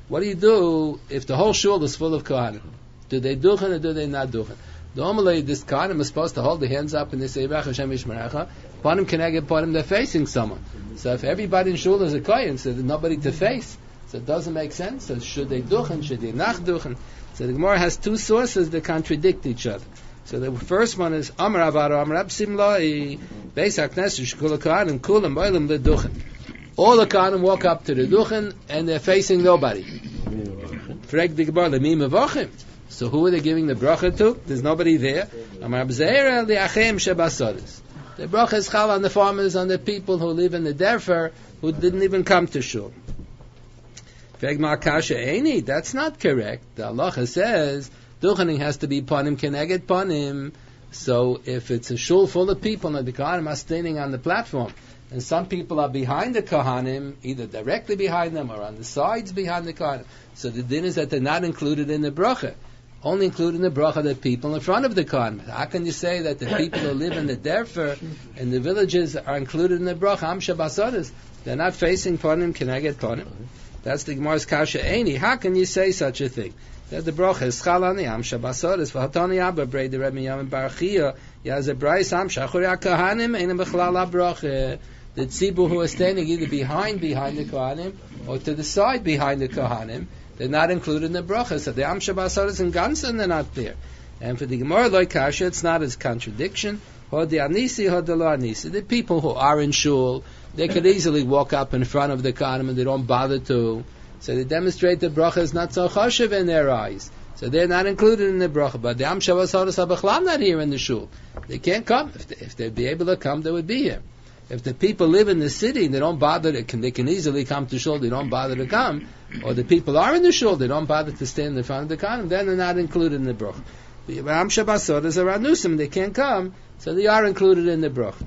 What do you do if the whole shul is full of kohanim? Do they duchen or do they not duchen? Normally, this kohanim is supposed to hold their hands up and they say, Yirach Hashem Yishmerecha. Panim keneged panim, they're facing someone. So if everybody in shul is a kohen, so there's nobody to face. So it doesn't make sense. So should they duchen? Should they not duchen? So the Gemara has two sources that contradict each other. So the first one is Amar Avaro Amar Absim Loi Beis HaKnesset Shekul HaKohanim Kulam Boilim LeDuchen. All the Kohanim walk up to the duchen and they're facing nobody. Frag the Gemara Lemi Mevochim. So who are they giving the bracha to? There's nobody there. Amar B'Zeira Li'Achem Shebasoris. The bracha is chal on the farmers, on the people who live in the derfer, who didn't even come to shul. That's not correct. The halacha says duchening has to be panim keneged panim. So if it's a shul full of people and the kohanim are standing on the platform, and some people are behind the kohanim, either directly behind them or on the sides behind the kohanim, so the din is that they're not included in the bracha. Only included in the bracha the people in front of the kohanim. How can you say that the people who live in the derfer and the villages are included in the bracha? Am shabasodas. They're not facing panim keneged panim. That's the Gemara's kasha eini. How can you say such a thing? That the bracha is chalani am shabasodas v'hatani abba brei the Rebbe Yamin Barachia yaz a brais am shachuri akahanim einem bechlal bracha. The tzibur who are standing either behind behind the kohanim or to the side behind the kohanim, they're not included in the bracha. So the am shabasodas and ganzen they're not there. And for the Gemara loy kasha, it's not as contradiction. Hod the anisi, hod the lo anisi. The people who are in shul, they could easily walk up in front of the kohanim and they don't bother to. So they demonstrate the bracha is not so chashiv in their eyes. So they're not included in the bracha. But the am shabasodas are not here in the shul. They can't come. If, they, if they'd be able to come, they would be here. If the people live in the city, they don't bother to, can, they can easily come to shul, they don't bother to come. Or the people are in the shul, they don't bother to stand in front of the kohanim, then they're not included in the bracha. The am shabasodas are anusim, they can't come, so they are included in the bracha.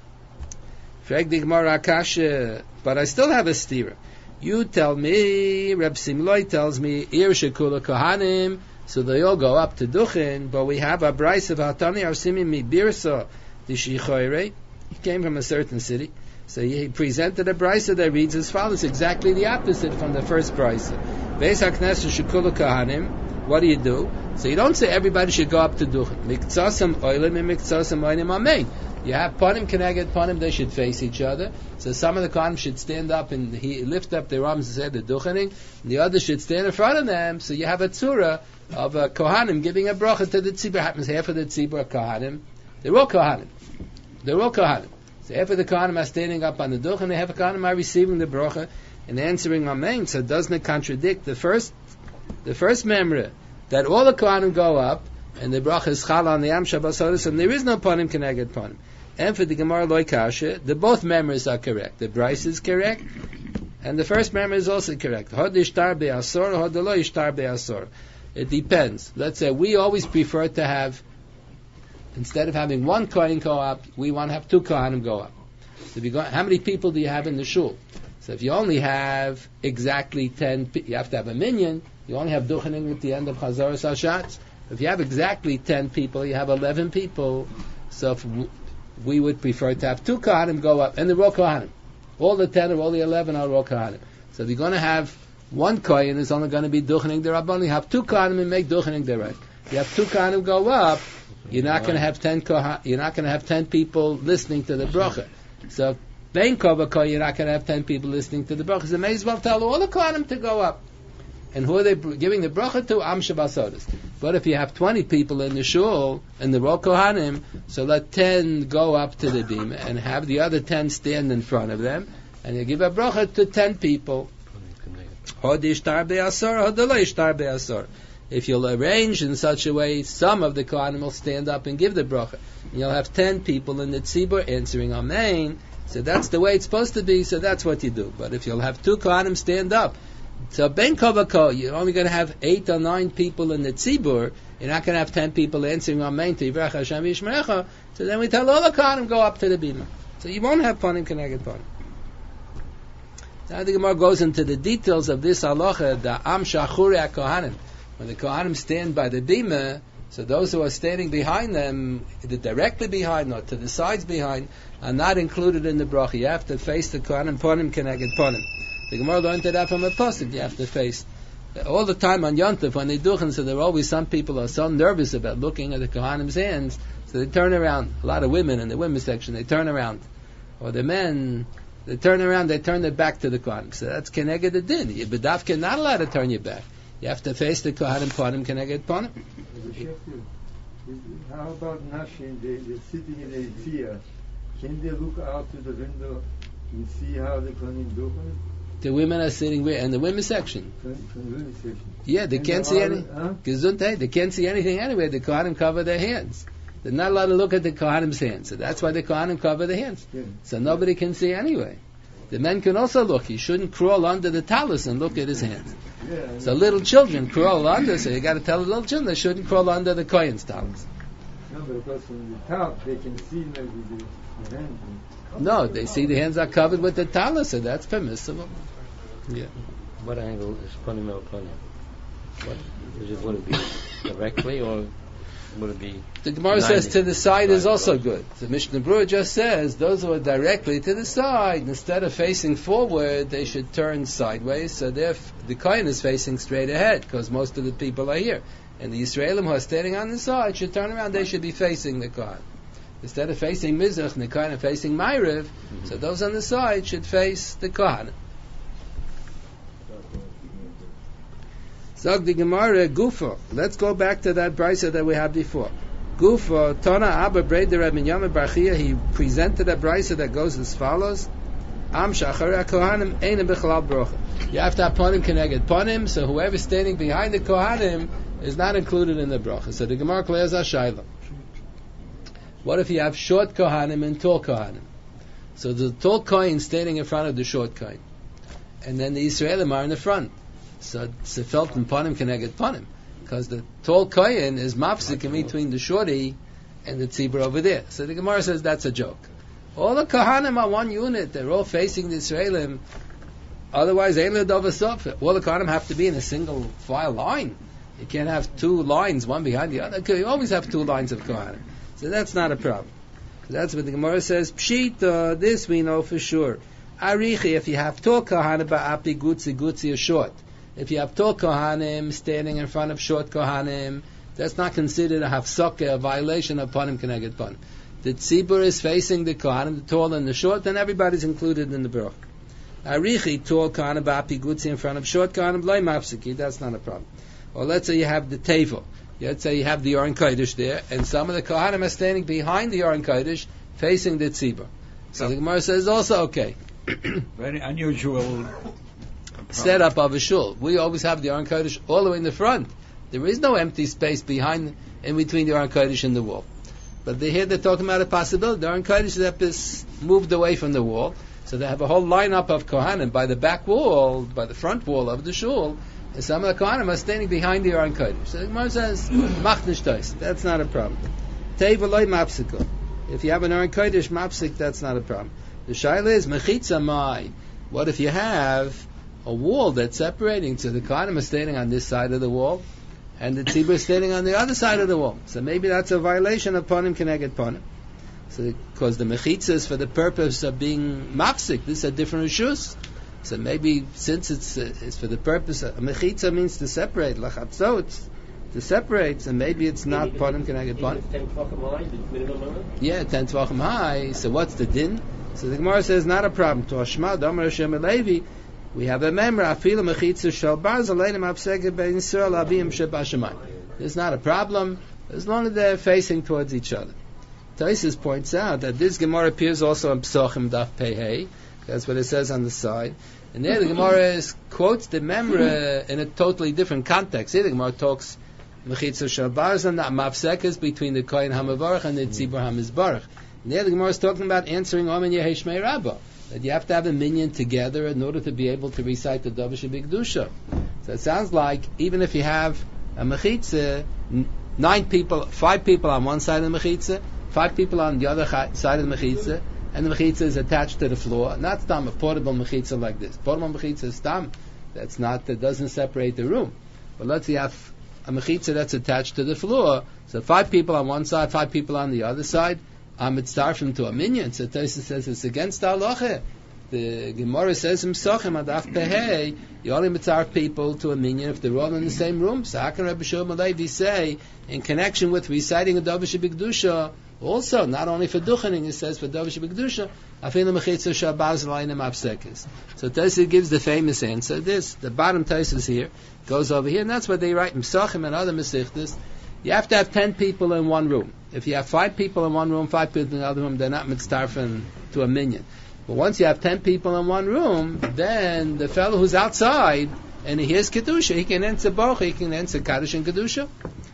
But I still have a stira. You tell me, Reb Simloi tells me, Ir shekula kohanim, so they all go up to duchen, but we have a brais of hatani arsimim mi birsa, the shichoire. He came from a certain city, so he presented a brisa that reads as follows, exactly the opposite from the first brisa. Beis HaKnesset shekula kohanim. What do you do? So you don't say everybody should go up to duchen. Miktsasam oilim and miktsasam oilim amein. You have panim keneged panim, they should face each other. So some of the kohanim should stand up and he lift up their arms and say the duchening, and the others should stand in front of them. So you have a tzura of a kohanim giving a bracha to the tzibur. Happens half of the tzibur are kohanim. They're all kohanim. They're all kohanim. So half of the kohanim are standing up on the duchen, and half of the kohanim are receiving the bracha and answering amen. So doesn't it contradict the first, the first memra that all the kohanim go up and the bracha is chala on the am shabasodas, and there is no panim keneged panim. And for the Gemara loy kasha, the both members are correct. The brais is correct, and the first member is also correct. Hod ishtar be'asor, hod lo ishtar be'asor. It depends. Let's say we always prefer to have, instead of having one kohen go up, we want to have two kohanim go up. So if you go, how many people do you have in the shul? So if you only have exactly ten, you have to have a minyan. You only have duchening at the end of Chazaras Hashatz. If you have exactly ten people, you have eleven people. So if we would prefer to have two kohanim go up, and the raw kohanim. All the ten or all the eleven are raw kohanim. So if you're going to have one kohen is only going to be duchening the rabbanim, you have two kohanim and make duchening the right. You have two kohanim go up, you're not going to have ten kohan, you're not going to have ten people listening to the bracha. So bein kova kohen, you're not going to have ten people listening to the bracha. So you may as well tell all the kohanim to go up. And who are they giving the bracha to? Am shabasodas. But if you have twenty people in the shul, and the raw kohanim, so let ten go up to the bima, and have the other ten stand in front of them, and you give a bracha to ten people. If you'll arrange in such a way, some of the kohanim will stand up and give the bracha. And you'll have ten people in the tzibur answering amen. So that's the way it's supposed to be, so that's what you do. But if you'll have two kohanim stand up, so ben kovako, you're only going to have eight or nine people in the tzibur. You're not going to have ten people answering amen to Yirach Hashem Yishmerecha. So then we tell all the kohanim go up to the bima. So you won't have panim keneged panim. Now the Gemara goes into the details of this halacha, the am shachuri kohanim. When the kohanim stand by the bima, so those who are standing behind them, either directly behind or to the sides behind, are not included in the bracha. You have to face the kohanim panim keneged panim. The Gemara learned that from a pasuk. You have to face all the time on Yontif when they duchen, so there are always some people are so nervous about looking at the Kohanim's hands, so they turn around. A lot of women in the women's section, they turn around. Or the men, they turn around, they turn their back to the Kohanim. So that's Keneged the Din. You bedavka not allowed to turn your back. You have to face the Kohanim, Kohanim, Keneged, Ponim. How about Nashim, they, they're sitting in a chair. Can they look out to the window and see how the Kohanim duchen? The women are sitting where? In the women's section. From, from the women's section. Yeah, they And can't the see other- any. huh? Gesundheit, they can't see anything anyway. The Kohanim cover their hands. They're not allowed to look at the Kohanim's hands. So that's why the Kohanim cover their hands. Yeah. So nobody can see anyway. The men can also look. You shouldn't crawl under the talus and look at his hands. Yeah, So little children crawl under, so you got to tell the little children they shouldn't crawl under the Kohen's talus. no, because from the top they can see maybe the, the hands. No, they see the hands are covered with the talus, so that's permissible. Yeah. What angle is Ponim or Ponim? What, is it, would it be directly or would it be... The Gemara says to the side is also good. The Mishnah Berurah just says those who are directly to the side, instead of facing forward, they should turn sideways. So theref- the Kohen is facing straight ahead because most of the people are here. And the Yisraelim who are standing on the side should turn around. They should be facing the Kohen. Instead of facing Mizrach and the Kohen are facing Ma'ariv, mm-hmm. so those on the side should face the Kohen. Zog the Gemara Gufa. Let's go back to that brisa that we had before. Gufa Tana Abba Breder Rabbi Binyamin Bar Chiya. He presented a brisa that goes as follows: Am Shachar Kohanim Ein Bichlal Brocha. You have to have Ponim Keneged Ponim. So whoever's standing behind the Kohanim is not included in the bracha. So the Gemara clears our shayla. What if you have short Kohanim and tall Kohanim? So the tall Kohen standing in front of the short Kohen, and then the Yisraelim are in the front. So Sefelt and Ponim Keneged Ponim, because the tall Kohen is mafsik in between the shorty and the tzibur over there. So the Gemara says that's a joke. All the Kohanim are one unit; they're all facing the Yisraelim. Otherwise, all the Kohanim have to be in a single file line. You can't have two lines, one behind the other. You always have two lines of Kohanim. So that's not a problem. That's what the Gemara says. Pshita, this we know for sure. Arichi, if you have tall Kohanim, ba'api gutzi, gutzi is short. If you have tall Kohanim standing in front of short Kohanim, that's not considered a hafsaka, a violation of Ponim Keneged Ponim. The tzibur is facing the Kohanim, the tall and the short, then everybody's included in the bracha. Arichi, tall Kohanim, ba'api gutzi in front of short Kohanim, loy mafsiki, that's not a problem. Or let's say you have the tevel. Let's say you have the Aron Kodesh there, and some of the Kohanim are standing behind the Aron Kodesh, facing the tzibur. So yep. The Gemara says also okay. Very unusual setup of a shul. We always have the Aron Kodesh all the way in the front. There is no empty space behind, in between the Aron Kodesh and the wall. But they here they're talking about a possibility. The Aron Kodesh is moved away from the wall, so they have a whole lineup of Kohanim by the back wall, by the front wall of the shul. And some of the Kohanim are standing behind the Aron Kodesh. So the Gemara says, Mach nishtois. That's not a problem. Teveloi mapsiko. If you have an Aron Kodesh mapsik, that's not a problem. The shaila is mechitza mai. What if you have a wall that's separating? So the Kohanim are standing on this side of the wall, and the tzibur is standing on the other side of the wall. So maybe that's a violation of Ponim Keneged Ponim. So because the mechitza is for the purpose of being mapsik. This is a different rishus. So maybe since it's uh, it's for the purpose of mechitza means to separate, lachatzots, to separate, so maybe it's not Ponim Keneged Ponim. ten tvachim high, the minimum? Yeah, ten tvachim high. So what's the din? So the Gemara says not a problem. To Hashma, Damar Hashem Levi, we have a member afilu mechitza shel barz aleinim apseged bein Yisrael abiyim shebashamayim. It's not a problem as long as they're facing towards each other. Taisus points out that this Gemara appears also in Psachim Daf Pei. That's what it says on the side. And there the Gemara is, quotes the memra in a totally different context. Here the Gemara talks mechitza shel barz and mafsekas between the Kohen Hamavarach and the Tzibur Hamizbarach. And there the Gemara is talking about answering Omen Yehesh Mei Rabbah, that you have to have a minyan together in order to be able to recite the Davish B'Kedusha. So it sounds like even if you have a mechitza, nine people, five people on one side of the mechitza, five people on the other side of the mechitza, and the mechitza is attached to the floor. Not stam, a portable mechitza like this. Portable mechitza is stam. That's not, that doesn't separate the room. But let's say you have a mechitza that's attached to the floor. So five people on one side, five people on the other side. I'm mitzarfim to a minyan. So Tosa says it's against halacha. The Gemara says in Psachim Adaf Pehei, you only mitzaref people to a minyan if they're all in the same room. So how can Rabbi Shimon ben Levi say, in connection with reciting a Davish B'Kedusha, also, not only for Duchening, it says for Davish B'Kedusha, Afilu Mechitza Shabaz L'Ainim Apsekes. So Tosfos gives the famous answer. This, the bottom Tosfos here, goes over here, and that's what they write in Psachim and other Mesichtas. You have to have ten people in one room. If you have five people in one room, five people in the other room, they're not mitzarfen to a minyan. But once you have ten people in one room, then the fellow who's outside and he hears Kedusha, he can answer both, he can answer Kaddish and Kedusha.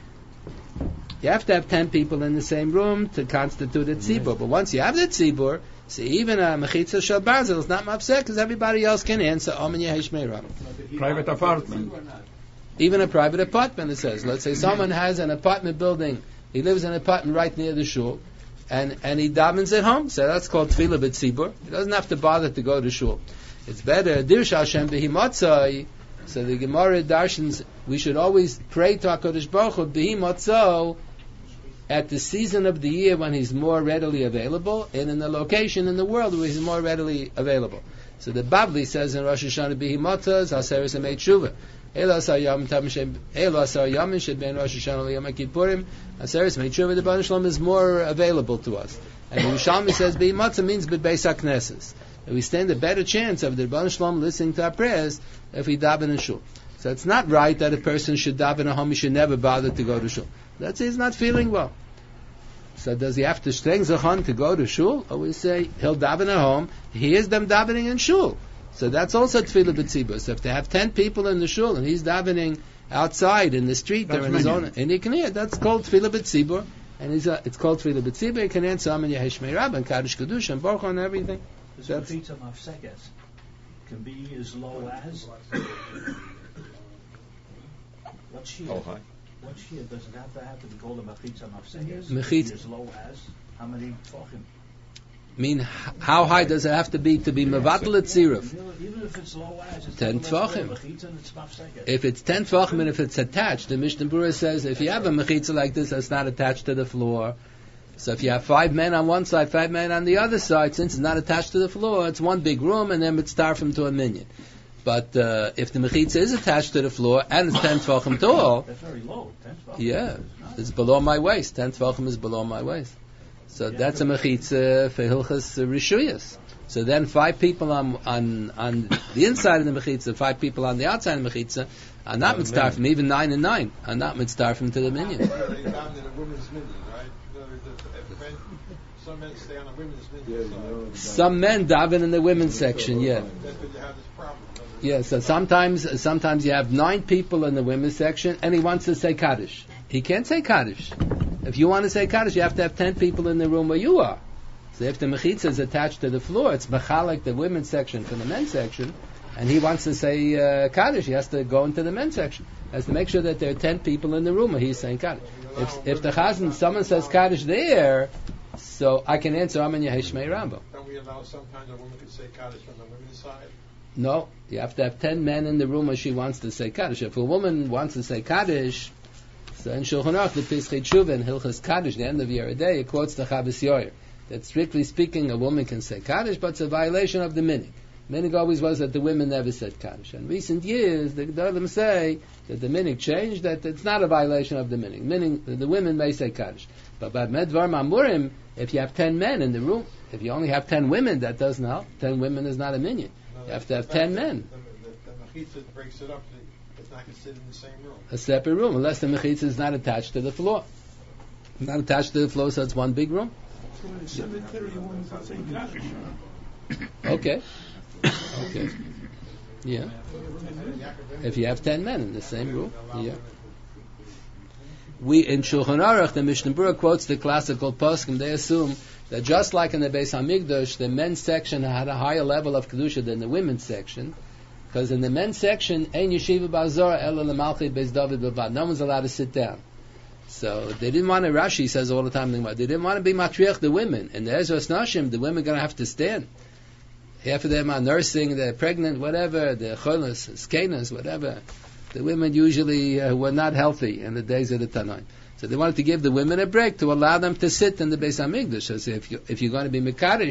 You have to have ten people in the same room to constitute a tzibur. But once you have the tzibur, so even a mechitza shel barzel is not mafsek because everybody else can answer Omen Yehesh Meirah. Private apartment. Even a private apartment, it says. Let's say someone has an apartment building, he lives in an apartment right near the shul, and, and he davens at home, so that's called tefillah b'tzibur. He doesn't have to bother to go to shul. It's better, Dirsh Hashem b'himotzai, so the Gemara darshans, we should always pray to HaKadosh Baruch Hu b'himotzai at the season of the year when he's more readily available, and in the location in the world where he's more readily available. So the Bavli says in Rosh Hashanah b'himotzai, Haseres Emei Tshuva. Elo asar yom tam elo asar yom sheben Rosh Hashanah liyom Kippurim. Aseres Meitshuva the Baruch Shalom is more available to us. And the Yerushalmi says b'yimatzah means b'beis haknesses. We stand a better chance of the Baruch Shalom listening to our prayers if we daven in shul. So it's not right that a person should daven at home. He should never bother to go to shul. That's he's not feeling well. So does he have to streng zachon to go to shul? Or we say he'll daven at home. He hears them davening in shul. So that's also tefillah b'tzibur. So if they have ten people in the shul and he's davening outside in the street, they're in his own, and he can hear, that's called tefillah b'tzibur, and he's a, it's called tefillah b'tzibur. He can answer Amen Yehesh Meirah and Kaddish Kedusha and Baruch and everything. The mechitza mafsekes can be as low as what shear? Oh, hi. What shear does it have to have to be called a mechitza mafsekes? Mechitza as low as how many tefachim? I mean, how high does it have to be to be mevatel at tziruf? Even if it's low as it's ten tefachim. It's if it's ten tefachim and if it's attached, the Mishnah Berurah says if you have a mechitza like this that's not attached to the floor, so if you have five men on one side, five men on the other side, since it's not attached to the floor, it's one big room and then it's tarfim to a minyan. But uh, if the mechitza is attached to the floor and it's ten tefachim tall, that's very low. ten tefachim. Yeah, it's below my waist. Ten tefachim is below my waist. So yeah, that's a mechitza for hilchas rishuyas. So then five people on on on the inside of the mechitza, five people on the outside of the mechitza are not mitzdarfim. Even nine and nine are not mitzdarfim to the minyan. Some men stay on the women's minyan. Some men daven in the women's section. Yeah. That's when you have this problem. Yeah. So sometimes sometimes you have nine people in the women's section, and he wants to say kaddish. He can't say kaddish. If you want to say Kaddish, you have to have ten people in the room where you are. So if the mechitza is attached to the floor, it's mechalek the women's section from the men's section, and he wants to say uh, Kaddish, he has to go into the men's section. He has to make sure that there are ten people in the room where he's saying Kaddish. If, if the chazan, someone says Kaddish there, so I can answer Amen Yehesh Meirah. Don't we allow sometimes a woman could say Kaddish from the women's side? No, you have to have ten men in the room where she wants to say Kaddish. If a woman wants to say Kaddish, so in Shulchan Aruch, the Pesach Tshuva and Hilchas Kaddish, the end of Yoreh De'ah, it quotes the Chavos Yair that strictly speaking, a woman can say Kaddish, but it's a violation of the minig. Minig always was that the women never said Kaddish. In recent years, the Gedolim say that the minig changed, that it's not a violation of the minig. Minig, the women may say Kaddish. But by Medvar Mamurim, if you have ten men in the room, if you only have ten women, that doesn't help. Ten women is not a minyan. No, you have to have ten men. The, the, the mechitza breaks it up. It's not considered in the same room. A separate room, unless the mechitza is not attached to the floor. Not attached to the floor, so it's one big room. Okay. Okay. Yeah. If you have ten men in the same room, yeah. We in Shulchan Aruch, the Mishnah Berurah quotes the classical poskim. They assume that just like in the Beis Hamikdash, the men's section had a higher level of kedusha than the women's section. Because in the men's section, Ein Yeshiva Ba'Zorah Ela L'Malchei Beis David B'Vad. No one's allowed to sit down. So they didn't want to, Rashi says all the time, they didn't want to be matriach the women. In the Ezras Nashim, the women are going to have to stand. Half of them are nursing, they're pregnant, whatever, they're cholas, skenas, whatever. The women usually uh, were not healthy in the days of the Tanaim. So they wanted to give the women a break to allow them to sit in the Beis Hamikdash. So if, you, if you're going to be Mekadosh,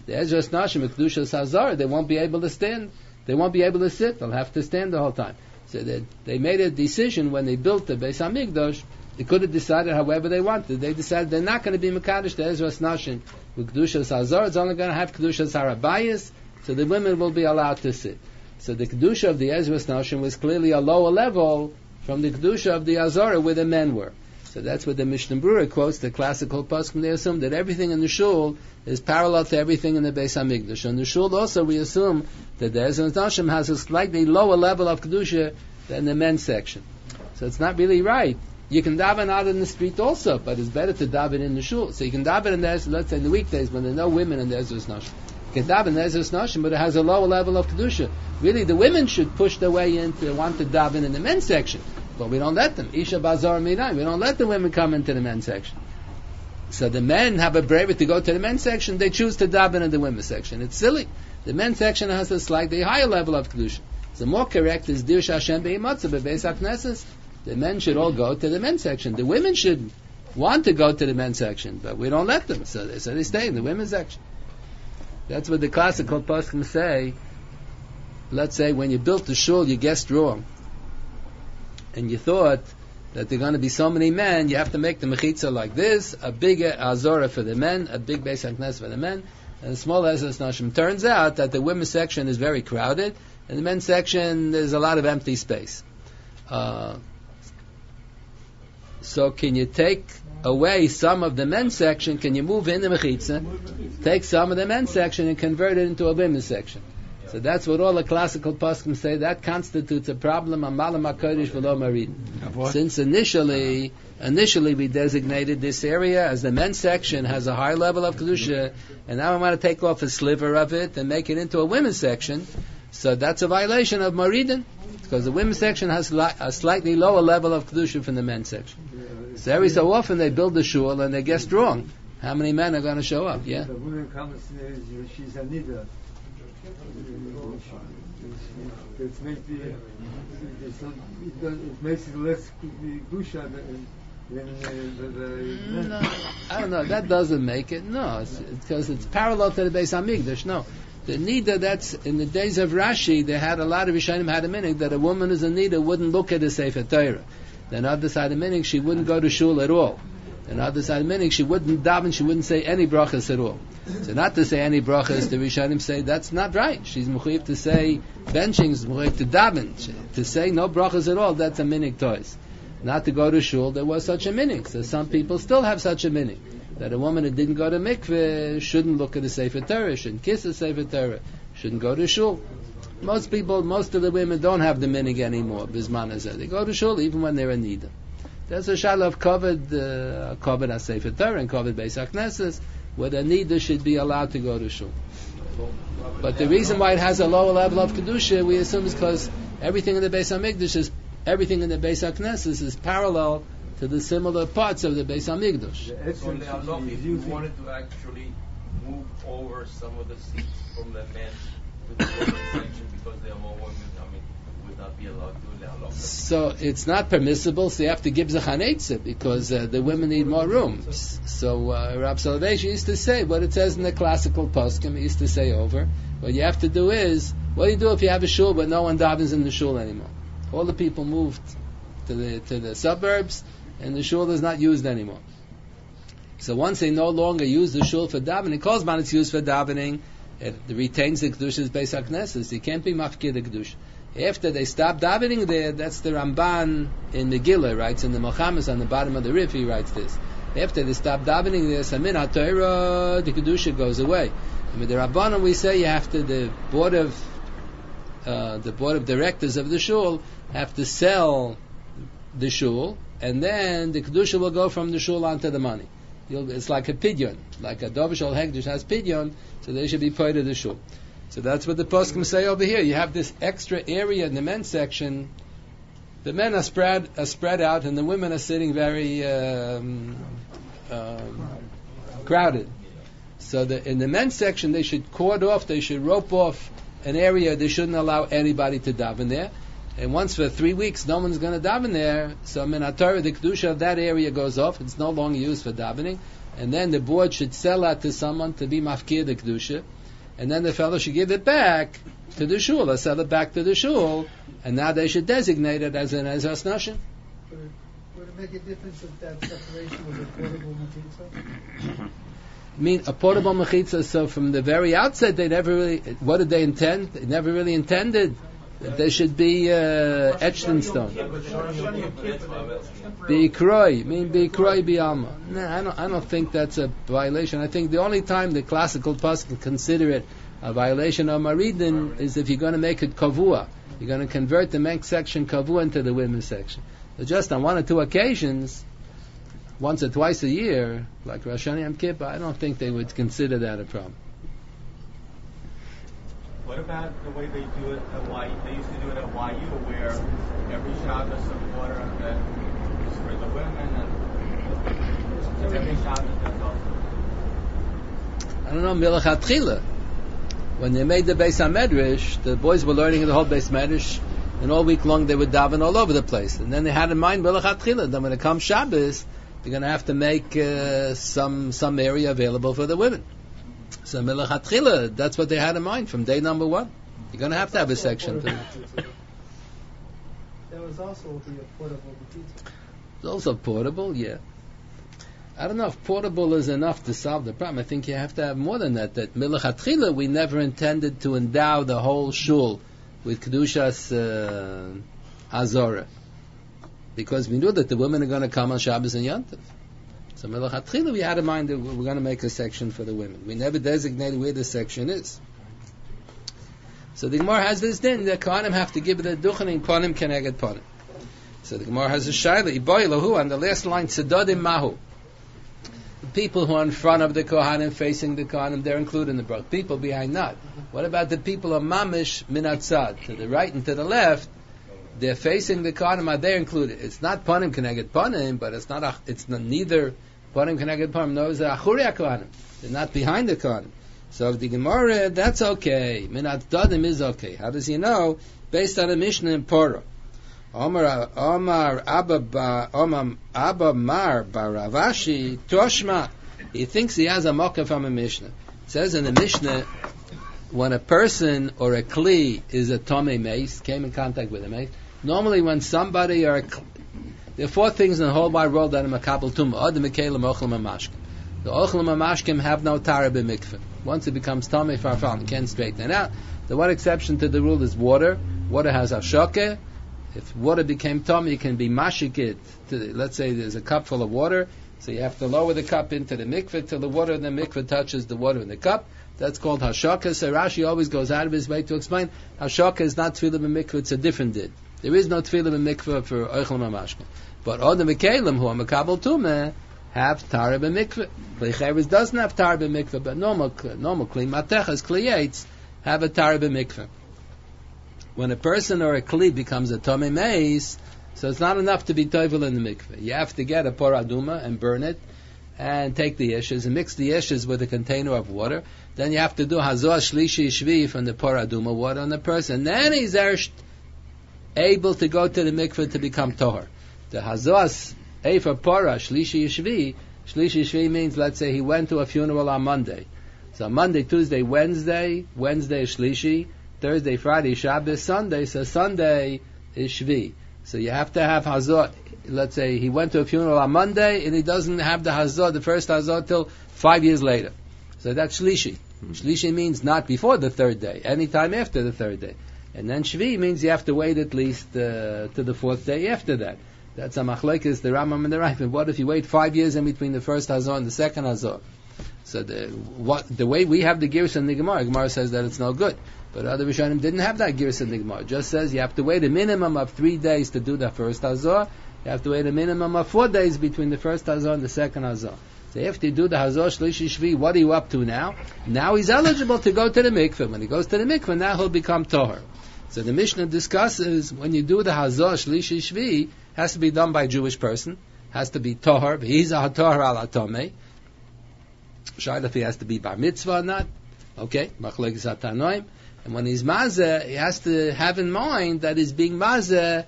the Ezras Nashim, the Kedushas Hazara, they won't be able to stand. They won't be able to sit. They'll have to stand the whole time. So they, they made a decision when they built the Beis Hamikdash. They could have decided however they wanted. They decided they're not going to be Mekadosh the Ezras Nashim with Kedushas Hazara. It's only going to have Kedushas Harabayas, so the women will be allowed to sit. So the Kedusha of the Ezras Nashim was clearly a lower level from the Kedusha of the Hazara where the men were. So that's what the Mishnah Berurah quotes, the classical poskim. They assume that everything in the shul is parallel to everything in the Beis Hamikdash. In the shul also we assume that the Ezras Nashim has a slightly lower level of Kedusha than the men's section. So it's not really right. You can daven out in the street also, but it's better to daven in the shul. So you can daven in the, let's say in the weekdays when there are no women in the Ezras Nashim. You can daven in the Ezras Nashim, but it has a lower level of Kedusha. Really the women should push their way in to want to daven in the men's section. But we don't let them. Isha Bazar Mirai. We don't let the women come into the men's section. So the men have a bravery to go to the men's section. They choose to daven in the women's section. It's silly. The men's section has a slightly higher level of kedusha. The more correct is Dir Hashem Be'imatza Bebeis HaKnesses. The men should all go to the men's section. The women should want to go to the men's section, but we don't let them. So they, so they stay in the women's section. That's what the classical poskim say. Let's say when you built the shul, you guessed wrong. And you thought that there are going to be so many men, you have to make the mechitza like this, a big azora for the men, a big Beis HaKnesses for the men, and a small Ezras Nashim. Turns out that the women's section is very crowded, and the men's section, there's a lot of empty space. Uh, so can you take away some of the men's section, can you move in the mechitza, take some of the men's section and convert it into a women's section? So that's what all the classical poskim say. That constitutes a problem. Since initially, initially we designated this area as the men's section has a high level of kedusha, and now we want to take off a sliver of it and make it into a women's section. So that's a violation of Maridin, because the women's section has li- a slightly lower level of kedusha from the men's section. So every so often they build the shul and they guessed wrong. How many men are going to show up? Yeah. The woman comes, she's a nida. It makes the, it makes it less kedusha than the, the no, I don't know. That doesn't make it. No, it's, because it's parallel to the Beis Hamikdash. No, the nida, that's in the days of Rashi. They had a lot of Rishonim had a meaning that a woman who's a nida wouldn't look at the Sefer Torah. Then other side of meaning she wouldn't go to shul at all. And other side meaning she wouldn't daven, she wouldn't say any brachas at all. So not to say any brachas, the Rishonim say that's not right. She's mechuyev to say benching, she's mechuyev to daven. To say no brachas at all, that's a minig toys. Not to go to shul, there was such a minig. So some people still have such a minig. That a woman who didn't go to mikveh shouldn't look at the Sefer Torah, shouldn't kiss the Sefer Torah, shouldn't go to shul. Most people, most of the women don't have the minig anymore, bisman hazeh. They go to shul even when they're in nida. There's a shal of covered, uh, covered as Sefer Torah and covered Beis HaKnesses, where the nida should be allowed to go to shul. But the reason why it has a lower level of kedusha, we assume, is because everything in the Beis Hamikdash is, everything in the Beis HaKnesses is parallel to the similar parts of the Beis Hamikdash. So if you wanted to actually move over some of the seats from the men to the women's section because there are more women, I mean, would not be allowed to allow. So it's not permissible, so you have to give zachanetze because uh, the women need more room. So uh, Rav Soloveitchik used to say what it says in the classical poskim. He used to say over. What you have to do is, what do you do if you have a shul but no one davens in the shul anymore? All the people moved to the to the suburbs, and the shul is not used anymore. So once they no longer use the shul for davening, calls man it's used for davening, it retains the kedusha's Beis HaKnesses. It can't be mafkir the kedusha. After they stop davening there, that's the Ramban in Megillah writes in the Milchamas on the bottom of the Rif. He writes this. After they stop davening there, Samin HaTorah, the kedusha goes away. And with the Rabbanon we say you have to the board of uh, the board of directors of the shul have to sell the shul, and then the kedusha will go from the shul onto the money. You'll, it's like a pidyon, like a dovishol hekdesh has pidyon, so they should be part of the shul. So that's what the poskim say over here. You have this extra area in the men's section. The men are spread are spread out, and the women are sitting very um, um, crowded. So the, in the men's section, they should cord off, they should rope off an area. They shouldn't allow anybody to daven there. And once for three weeks, no one's going to daven there. So min haTorah, the kedusha of that area goes off. It's no longer used for davening. And then the board should sell that to someone to be mafkir the kedusha. and then the fellow should give it back to the shul, or sell it back to the shul, and now they should designate it as an Ezras Nashim. Would it, would it make a difference if that separation was a portable mechitza? I mean, a portable mechitza, so from the very outset, they never really, what did they intend? They never really intended that they should be uh, etched in stone. Bi'ikroy, mean bi'ikroy bi'alma. No, I don't, I don't think that's a violation. I think the only time the classical pasuk consider it a violation of Maridin is if you're going to make it kavua. You're going to convert the men's section kavua into the women's section. But just on one or two occasions, once or twice a year, like Rosh Hashanah Yom Kippur, I don't think they would consider that a problem. What about the way they do it at Y U? They used to do it at Y U, where every Shabbos of water that is for the women, and every Shabbos that's also. I don't know, Milachatchila. When they made the Beis HaMedrash, the boys were learning the whole Beis Medrash, and all week long they would daven all over the place. And then they had in mind Milachatchila, that when it comes Shabbos, they're going to have to make uh, some some area available for the women. So Milachatchila, that's what they had in mind from day number one. You're going to have to have a section. That was also the portable mechitza. It's also portable, yeah. I don't know if portable is enough to solve the problem. I think you have to have more than that. That Milachatchila, we never intended to endow the whole shul with Kedushas uh, Azora, because we knew that the women are going to come on Shabbos and Yom Tov. So Milachatchila, we had in mind that we're going to make a section for the women. We never designated where the section is. So the Gemara has this din, the Kohanim have to give it a duchening ponim keneged ponim. So the Gemara has a shayla, iboy lahu, on the last line, tzedodim mahu. The people who are in front of the Kohanim, facing the Kohanim, they're included in the brach. People behind not. What about the people of mamish minatzad, to the right and to the left? They're facing the Kohanim, are they included? It's not ponim keneged ponim, but it's not, a, it's not neither ponim keneged ponim, nor is it achuriya Kohanim. They're not behind the Kohanim. So the Gemara, that's okay. Minat dadim is okay. How does he know? Based on a Mishnah in Porah. Omar Omar Abba Omar Abba Mar Baravashi Toshma. He thinks he has a mocha from a Mishnah. It says in the Mishnah, when a person or a kli is a tome mace, came in contact with a mace, normally when somebody or a kli, there are four things in the whole wide world that are makabel tumah. Adam mekalim ochel mamashkim. The ochel mamashkim have no tara b'mikveh. Once it becomes tome farfal, you can't straighten it out. The one exception to the rule is water. Water has ashokeh. If water became tummy, you can be mashikit. Let's say there's a cup full of water, so you have to lower the cup into the mikveh till the water in the mikveh touches the water in the cup. That's called hashaka. So Rashi always goes out of his way to explain hashaka is not tefillah b'mikveh; it's a different din. There is no tefillah b'mikveh for oichel mamashka. But all the mekalim who are makabel tumah have tara b'mikveh. Kli doesn't have tara b'mikveh, but normal normal kli matechas kliyates have a tara b'mikveh. When a person or a kli becomes a tomei meis, so it's not enough to be toivel in the mikveh. You have to get a poraduma and burn it, and take the ashes and mix the ashes with a container of water. Then you have to do hazor shlishi shvi from the poraduma water on the person. Then he's ersht able to go to the mikveh to become tohar. The hazor a for pora shlishi shvi. Shlishi shvi means, let's say he went to a funeral on Monday. So Monday, Tuesday, Wednesday, Wednesday is shlishi. Thursday, Friday, Shabbos, Sunday, so Sunday is Shvi. So you have to have Hazor. Let's say he went to a funeral on Monday and he doesn't have the Hazor, the first Hazor, till five years later. So that's Shlishi. Mm-hmm. Shlishi means not before the third day, any time after the third day. And then Shvi means you have to wait at least uh, to the fourth day after that. That's a machlekes, the Rambam and the Rav. What if you wait five years in between the first Hazor and the second Hazor? So the what the way we have the Girs in the Gemara, Gemara says that it's no good. But other Rishonim didn't have that Girs in the Gemara. It just says you have to wait a minimum of three days to do the first Hazor. You have to wait a minimum of four days between the first Hazor and the second Hazor. So after you do the Hazor Shlishi Shvi, what are you up to now? Now he's eligible to go to the mikveh. When he goes to the mikveh, now he'll become Tohar. So the Mishnah discusses when you do the Hazor Shlishi Shvi, has to be done by a Jewish person, has to be Tohar, he's a Tohar al Atomei. Shayla if he has to be bar mitzvah or not. Okay, machlekes hatanoim. And when he's mazeh, he has to have in mind that he's being mazeh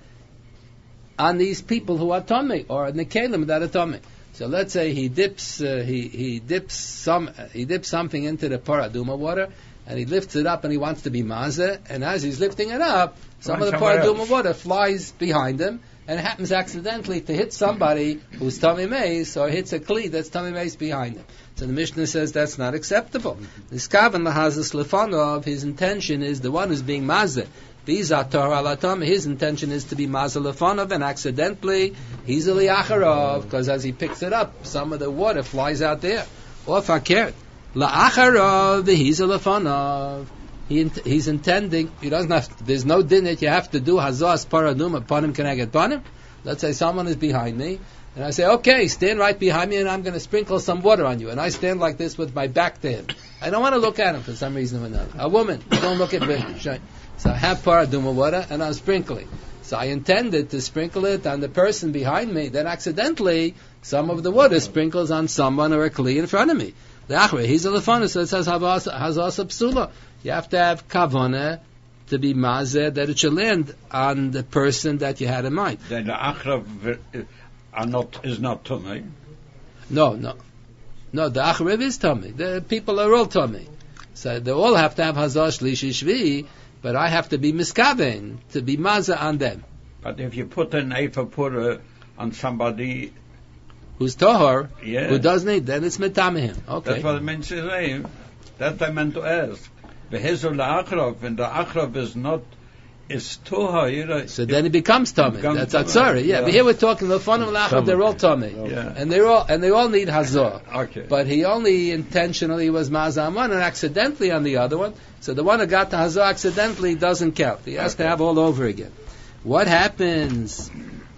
on these people who are tomei or nekelim that are tomei. So let's say he dips, uh, he he dips some, he dips something into the paraduma water, and he lifts it up and he wants to be mazeh, and as he's lifting it up, some Right, of the somewhere paraduma else. water flies behind him, and it happens accidentally to hit somebody who's tummy mace, or hits a kli that's tummy mace behind him. So the Mishnah says that's not acceptable. This kavan lahazas lefanov, his intention is the one who's being mazeh. His intention is to be mazeh lefanov, and accidentally he's a liacharov, because as he picks it up, some of the water flies out there. Or fakir la'acharov, he's a lefanov. He int- he's intending. He doesn't have. To, there's no din that you have to do hazas paranum panim keneged panim. Let's say someone is behind me, and I say, okay, stand right behind me, and I'm going to sprinkle some water on you. And I stand like this with my back to him. I don't want to look at him for some reason or another. A woman, don't look at me. So I have paraduma water, and I'm sprinkling. So I intended to sprinkle it on the person behind me. Then accidentally, some of the water sprinkles on someone or a kli in front of me. The achre, he's a lefana, so it says hazasa psula. You have to have kavanah to be mazeh, that it should land on the person that you had in mind. Then the achrav are not is not tummy. No, no, no. The achrav is tummy. The people are all tummy, so they all have to have hazah shlishi shvi. But I have to be miskaven to be mazeh on them. But if you put an efer pura on somebody who's tohar, yeah. who does need, then it's metamehim. Okay, that's what it means to say. That I meant to ask. Behezul la'achrav, and the achrav is not is tohar. You know, so then it becomes tummy. That's atzara. Yeah. yeah, but here we're talking the fun of la'achrav. They're all tummy, yeah. and they're all and they all need hazah. Okay. But he only intentionally was mazah on one and accidentally on the other one. So the one who got the hazah accidentally doesn't count. He has okay. to have all over again. What happens?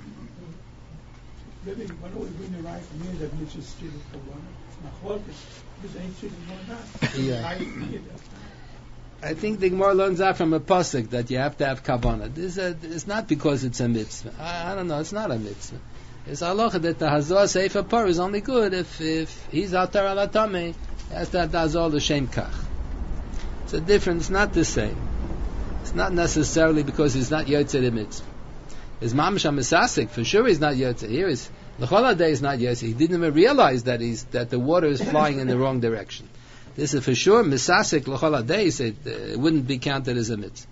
Yeah. I think the Gemara learns out from a pasuk that you have to have kavanah. This is not because it's a mitzvah. I, I don't know. It's not a mitzvah. It's halacha that the hazah sefer par is only good if if he's atar ala tamei. Has to have the hazah l'shem kach. It's a different. It's not the same. It's not necessarily because he's not yotze the mitzvah. His mamash misasik for sure he's not yotze. Here is l'chol day is not yotze. He didn't even realize that he's that the water is flying in the wrong direction. This is for sure misasik l'chol day. It, uh, it wouldn't be counted as a mitzvah.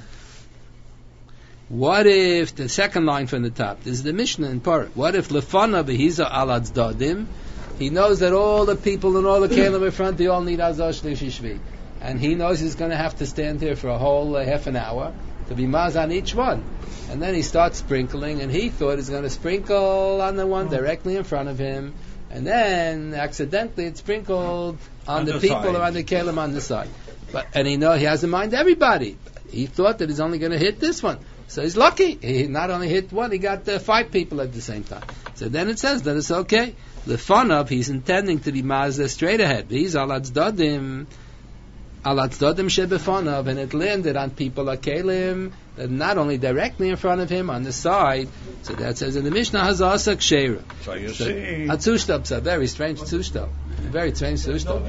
What if the second line from the top? This is the Mishnah in Parah. What if lefana behiza aladz dadim? He knows that all the people and all the kelim in front, they all need hazah shlishi shvi. And he knows he's going to have to stand here for a whole uh, half an hour to be maz on each one. And then he starts sprinkling, and he thought he's going to sprinkle on the one directly in front of him, and then accidentally it's sprinkled on, on the, the people side. Or on the kelim on the side. But and he know he has in mind everybody. He thought that he's only going to hit this one. So he's lucky. He not only hit one, he got uh, five people at the same time. So then it says that it's okay. The fun of he's intending to be mazeh straight ahead. He's alatz dadim. Alatzodim shebefanav, and it landed on people like Kalim, that not only directly in front of him, on the side. So that says in the Mishnah, Hazasa Kshera. So you so, see. A tzushtab, a very strange tzushtab. A very strange tzushtab.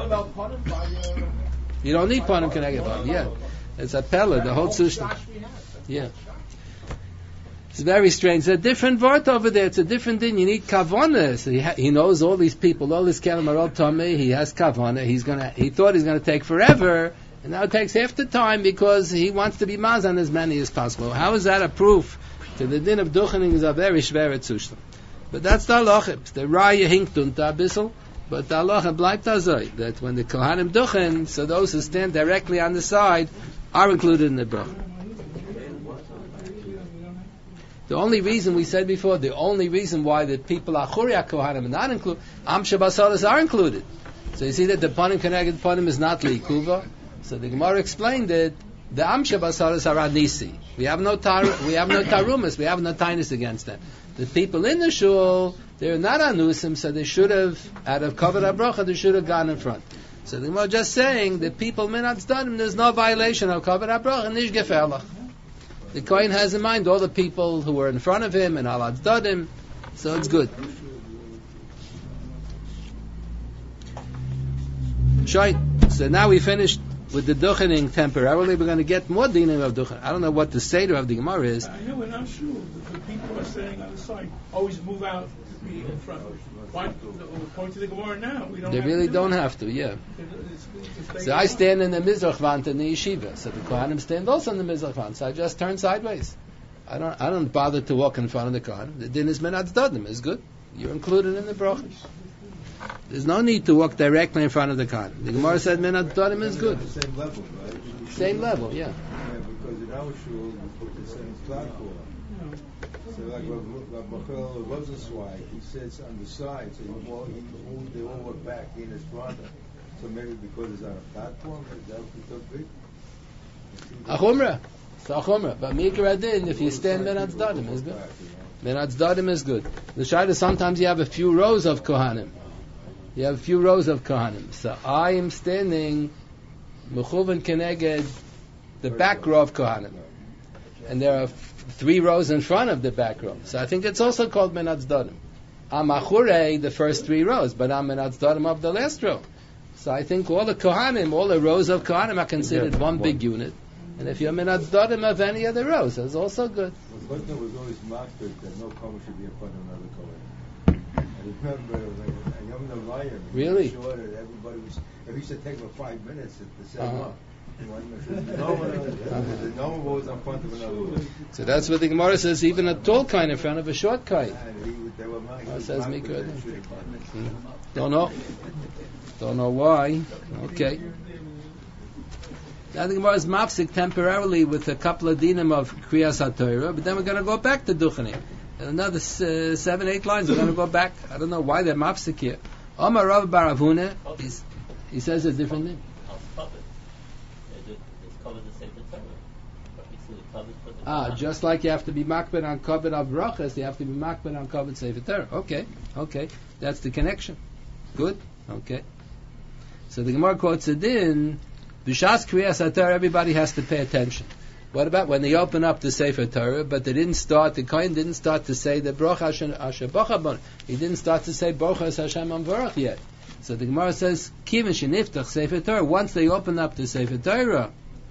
You don't need panim keneged, yeah. It's a pella, the whole tzushtab. Yeah. It's very strange. It's a different word over there. It's a different thing. You need kavanah. So he, ha- he knows all these people, all this kelim are all tummy. He has kavanah. He's gonna. He thought he's gonna take forever, and now it takes half the time because he wants to be mazan as many as possible. How is that a proof to the din of duchening is a very schwere zustand? But that's the halacha. The raya hinkt unta a bissel, but the halacha bleibt azay that when the kohanim duchen, so those who stand directly on the side are included in the bracha. The only reason we said before, the only reason why the people achuriya kohanim are not included, am shabasalas are included. So you see that the panim keneged panim is not liikuva. So the Gemara explained it. The am shabasalas are anisi. We have no tar, we have no tarumas, we have no tinus against them. The people in the shul, they're not anusim, so they should have, out of kavod habracha, they should have gone in front. So the Gemara just saying, the people minatz danim, there's no violation of kavod habracha, nish gefeilach. The Kohen has in mind all the people who were in front of him and aladz dadim, so it's good. Shait. So now we finished with the duchening temporarily, we're going to get more dinim of duchening. I don't know what the seder of the Gemara is. I know in our shul, the people are saying on the side, always move out to be in front. Why, according to the Gemara now, we don't They have really to do don't it. have to, yeah. It's- it's- it's- So I stand in the Mizrach Vant in the yeshiva. So the Kohanim stand also in the Mizrach Vant. So I just turn sideways. I don't I don't bother to walk in front of the Kohanim. The din is menat dadim, is good. You're included in the brachas. There's no need to walk directly in front of the Kohanim. The Gemara said menat dadim is good. Same level, right? Same level, yeah. Yeah, because in our shul, we put the same platform. So like Rav Michael Rosenzweig, he sits on the side, so he all, he moved, they all were back in his brother. So maybe because it's on a platform, that would be big. Achumra. So achumra. But Mikra din, if you stand menat dadim, is good. Menat dadim is good. The shayla, sometimes you have a few rows of Kohanim. You have a few rows of Kohanim. So I am standing mechuvan keneged the back row of Kohanim. And there are f- three rows in front of the back row. So I think it's also called menat dadim. I'm achure, the first three rows, but I'm menat dadim of the last row. So I think all the Kohanim, all the rows of Kohanim are considered one big unit. And if you're menat dadim of any of the rows, that's also good. Well, Butner was always mastered that no Kohen should be in front of another Kohen. I remember when a young Lion, Really? sure that everybody was, it used to take about five minutes to, to set him Uh-huh. up. No one, no one was in front of another one. So that's what the Gemara says, even a tall kind in front of a short kind. And he would, they were ma- he Oh, was says mastered Mikra. that should have been. Hmm. Don't know. Don't know why. Okay. Now the Gemara is mafsik temporarily with a couple of dinim of Kriyas HaTorah, but then we're going to go back to Duchenim. And another uh, seven, eight lines, we're going to go back. I don't know why they're mafsik here. Omar Rav Bar Avuna, he's- he says a different name. Ah, just like you have to be makbid on kavod of brachas, you have to be makbid on kavod sefer Torah. Okay, okay, that's the connection. Good, okay. So the Gemara quotes a din, b'shas kriyas HaTorah, everybody has to pay attention. What about when they open up the sefer Torah, but they didn't start, the Kohen didn't start to say the bracha asher bacha bon. He didn't start to say bracha Hashem Amvarach yet. So the Gemara says, Kivin sheniftach sefer Torah, once they open up the sefer Torah,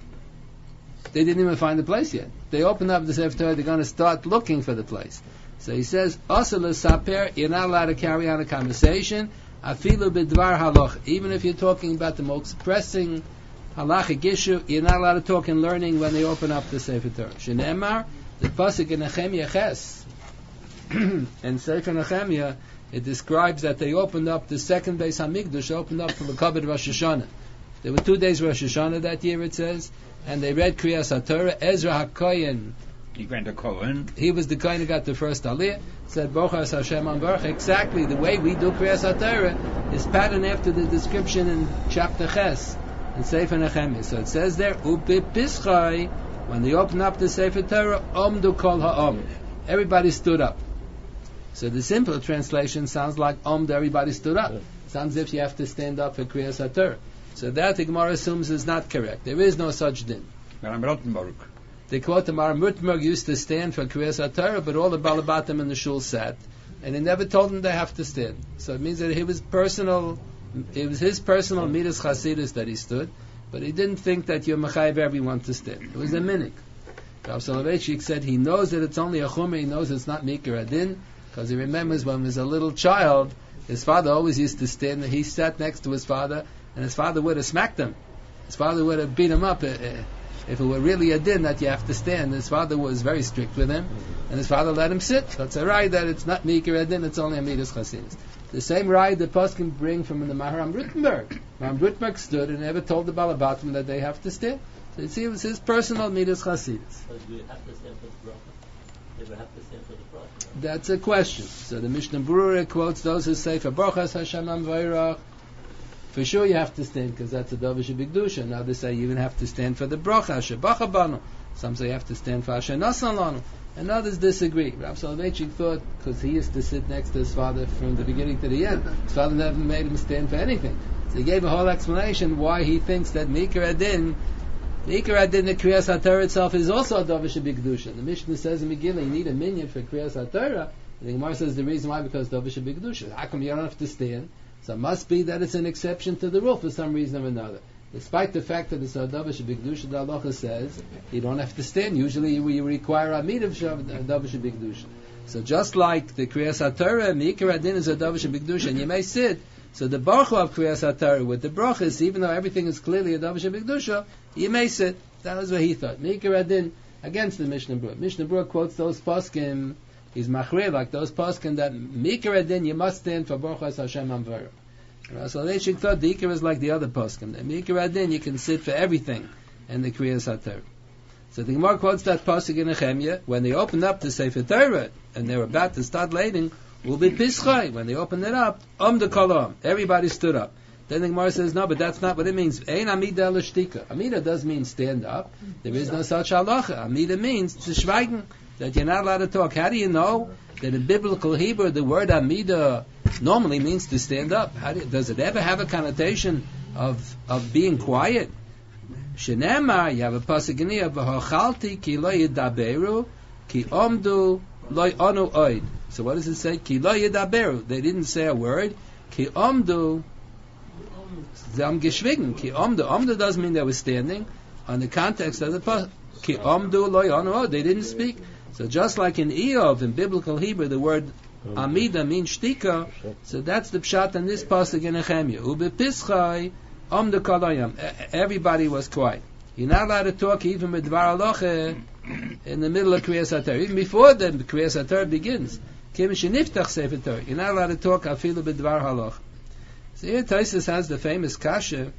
they didn't even find the place yet. They open up the Sefer Torah, they're going to start looking for the place. So he says, Asal saper, you're not allowed to carry on a conversation, afilu bidvar halach, even if you're talking about the most pressing halachic issue, you're not allowed to talk in learning when they open up the Sefer Torah. Shenemar, the pasuk in Nehemiah Ches, and Sefer Nehemiah, it describes that they opened up the second Beis Hamikdash, opened up for the Kabbalah Rosh Hashanah. There were two days Rosh Hashanah that year, it says, and they read Kriyas HaTorah. Ezra HaKoyen, He went to Cohen. he was the Kohen who got the first Aliyah, said, Bochas Hashem Amvarach. Exactly, the way we do Kriyas HaTorah is patterned after the description in chapter Ches, in Sefer Nehemiah. So it says there, Upi Pischai, when they opened up the Sefer Torah, Omdu Kol Ha'om. Everybody stood up. So the simple translation sounds like Omdu, everybody stood up. Sounds as if you have to stand up for Kriyas HaTorah. So that the Gemara assumes is not correct. There is no such din. Maram Rottenburg. They quote the Maram Rottenburg used to stand for Kriyas HaTorah, but all the Balabatim in the shul sat, and he never told them they have to stand. So it means that he was personal, it was his personal midas chasidus that he stood, but he didn't think that you're mechayev everyone to stand. It was a minik. Rav Soloveitchik said he knows that it's only a chumrah, he knows it's not mikra adin, because he remembers when he was a little child, his father always used to stand, he sat next to his father, and his father would have smacked him. His father would have beat him up uh, uh, if it were really a din that you have to stand. His father was very strict with him, and his father let him sit. That's a ride that it's not mikra adin, it's only a midas chasidus. The same ride the post can bring from the Maharam Rottenburg. Maharam Rottenburg stood and never told the Balabatim that they have to stand. So you see, it was his personal midas chasidus. But do you have to stand for the bracha? They would have to stand for the bracha. That's a question. So the Mishnah Berurah quotes those who say for Brochas Hashem Amvarach. For sure you have to stand because that's a Davish Bigdusha. Now they say you even have to stand for the Bracha Asher Bacha Banu. Some say you have to stand for Asher Nasan Lanu. And others disagree. Rav Soloveitchik thought because he used to sit next to his father from the beginning to the end. His father never made him stand for anything. So he gave a whole explanation why he thinks that Mikra Adin, the Ikra Adin, the Kriyas HaTorah itself is also a Davish Bigdusha. The Mishnah says in Megillah you need a minyan for Kriyas HaTorah. And the Gemara says the reason why because Davish Bigdusha. How come you don't have to stand? So it must be that it's an exception to the rule for some reason or another. Despite the fact that it's Adavish Bigdusha, the halacha says you don't have to stand. Usually we require Amid of Adavish Bigdusha. So just like the Kriyas HaTorah, Mikra Adin is Adavish Bigdusha, and you may sit. So the Baruch of Kriyas HaTorah with the brachas, even though everything is clearly Adavish Bigdusha, you may sit. That was what he thought. Mikra Adin against the Mishnah Berurah. Mishnah Berurah quotes those poskim. He's machrir like those poskim that Mikra Adin you must stand for Baruch Hashem Amvara. So they should thought the Ikar is like the other poskim. The Ikar Adin, you can sit for everything in the Kriyas HaTorah. So the Gemara quotes that pasuk in Nehemiah when they opened up the Sefer Torah and they were about to start lading. Will be pischai when they opened it up. Om de kolam, everybody stood up. Then the Gemara says no, but that's not what it means. Ein amida l'shtika. Amida does mean stand up. There is no such halacha. Amida means to schweigen, that you're not allowed to talk. How do you know that in biblical Hebrew the word amida normally means to stand up? How do you, does it ever have a connotation of of being quiet? Shenema, you have a pasuk in here, v'hochalti ki lo yidaberu ki omdu lo onu oid. So what does it say? Ki lo yidaberu. They didn't say a word. Ki omdu zam geschwiegen. Ki omdu. Omdu doesn't mean they were standing. On the context of the pasuk, ki omdu lo onu oid. They didn't speak. So just like in Eov, in biblical Hebrew, the word Amida means shtika, so that's the pshat in this pasuk in Nehemiah. Ube pischai, om de kalayam. Everybody was quiet. You're not allowed to talk even with dvar halacha in the middle of Kriyas HaTorah. Even before the Kriyas HaTorah begins. Kim sheniftach sefer Torah. You're not allowed to talk afilu b'dvar halacha. So here Taisus has the famous kasha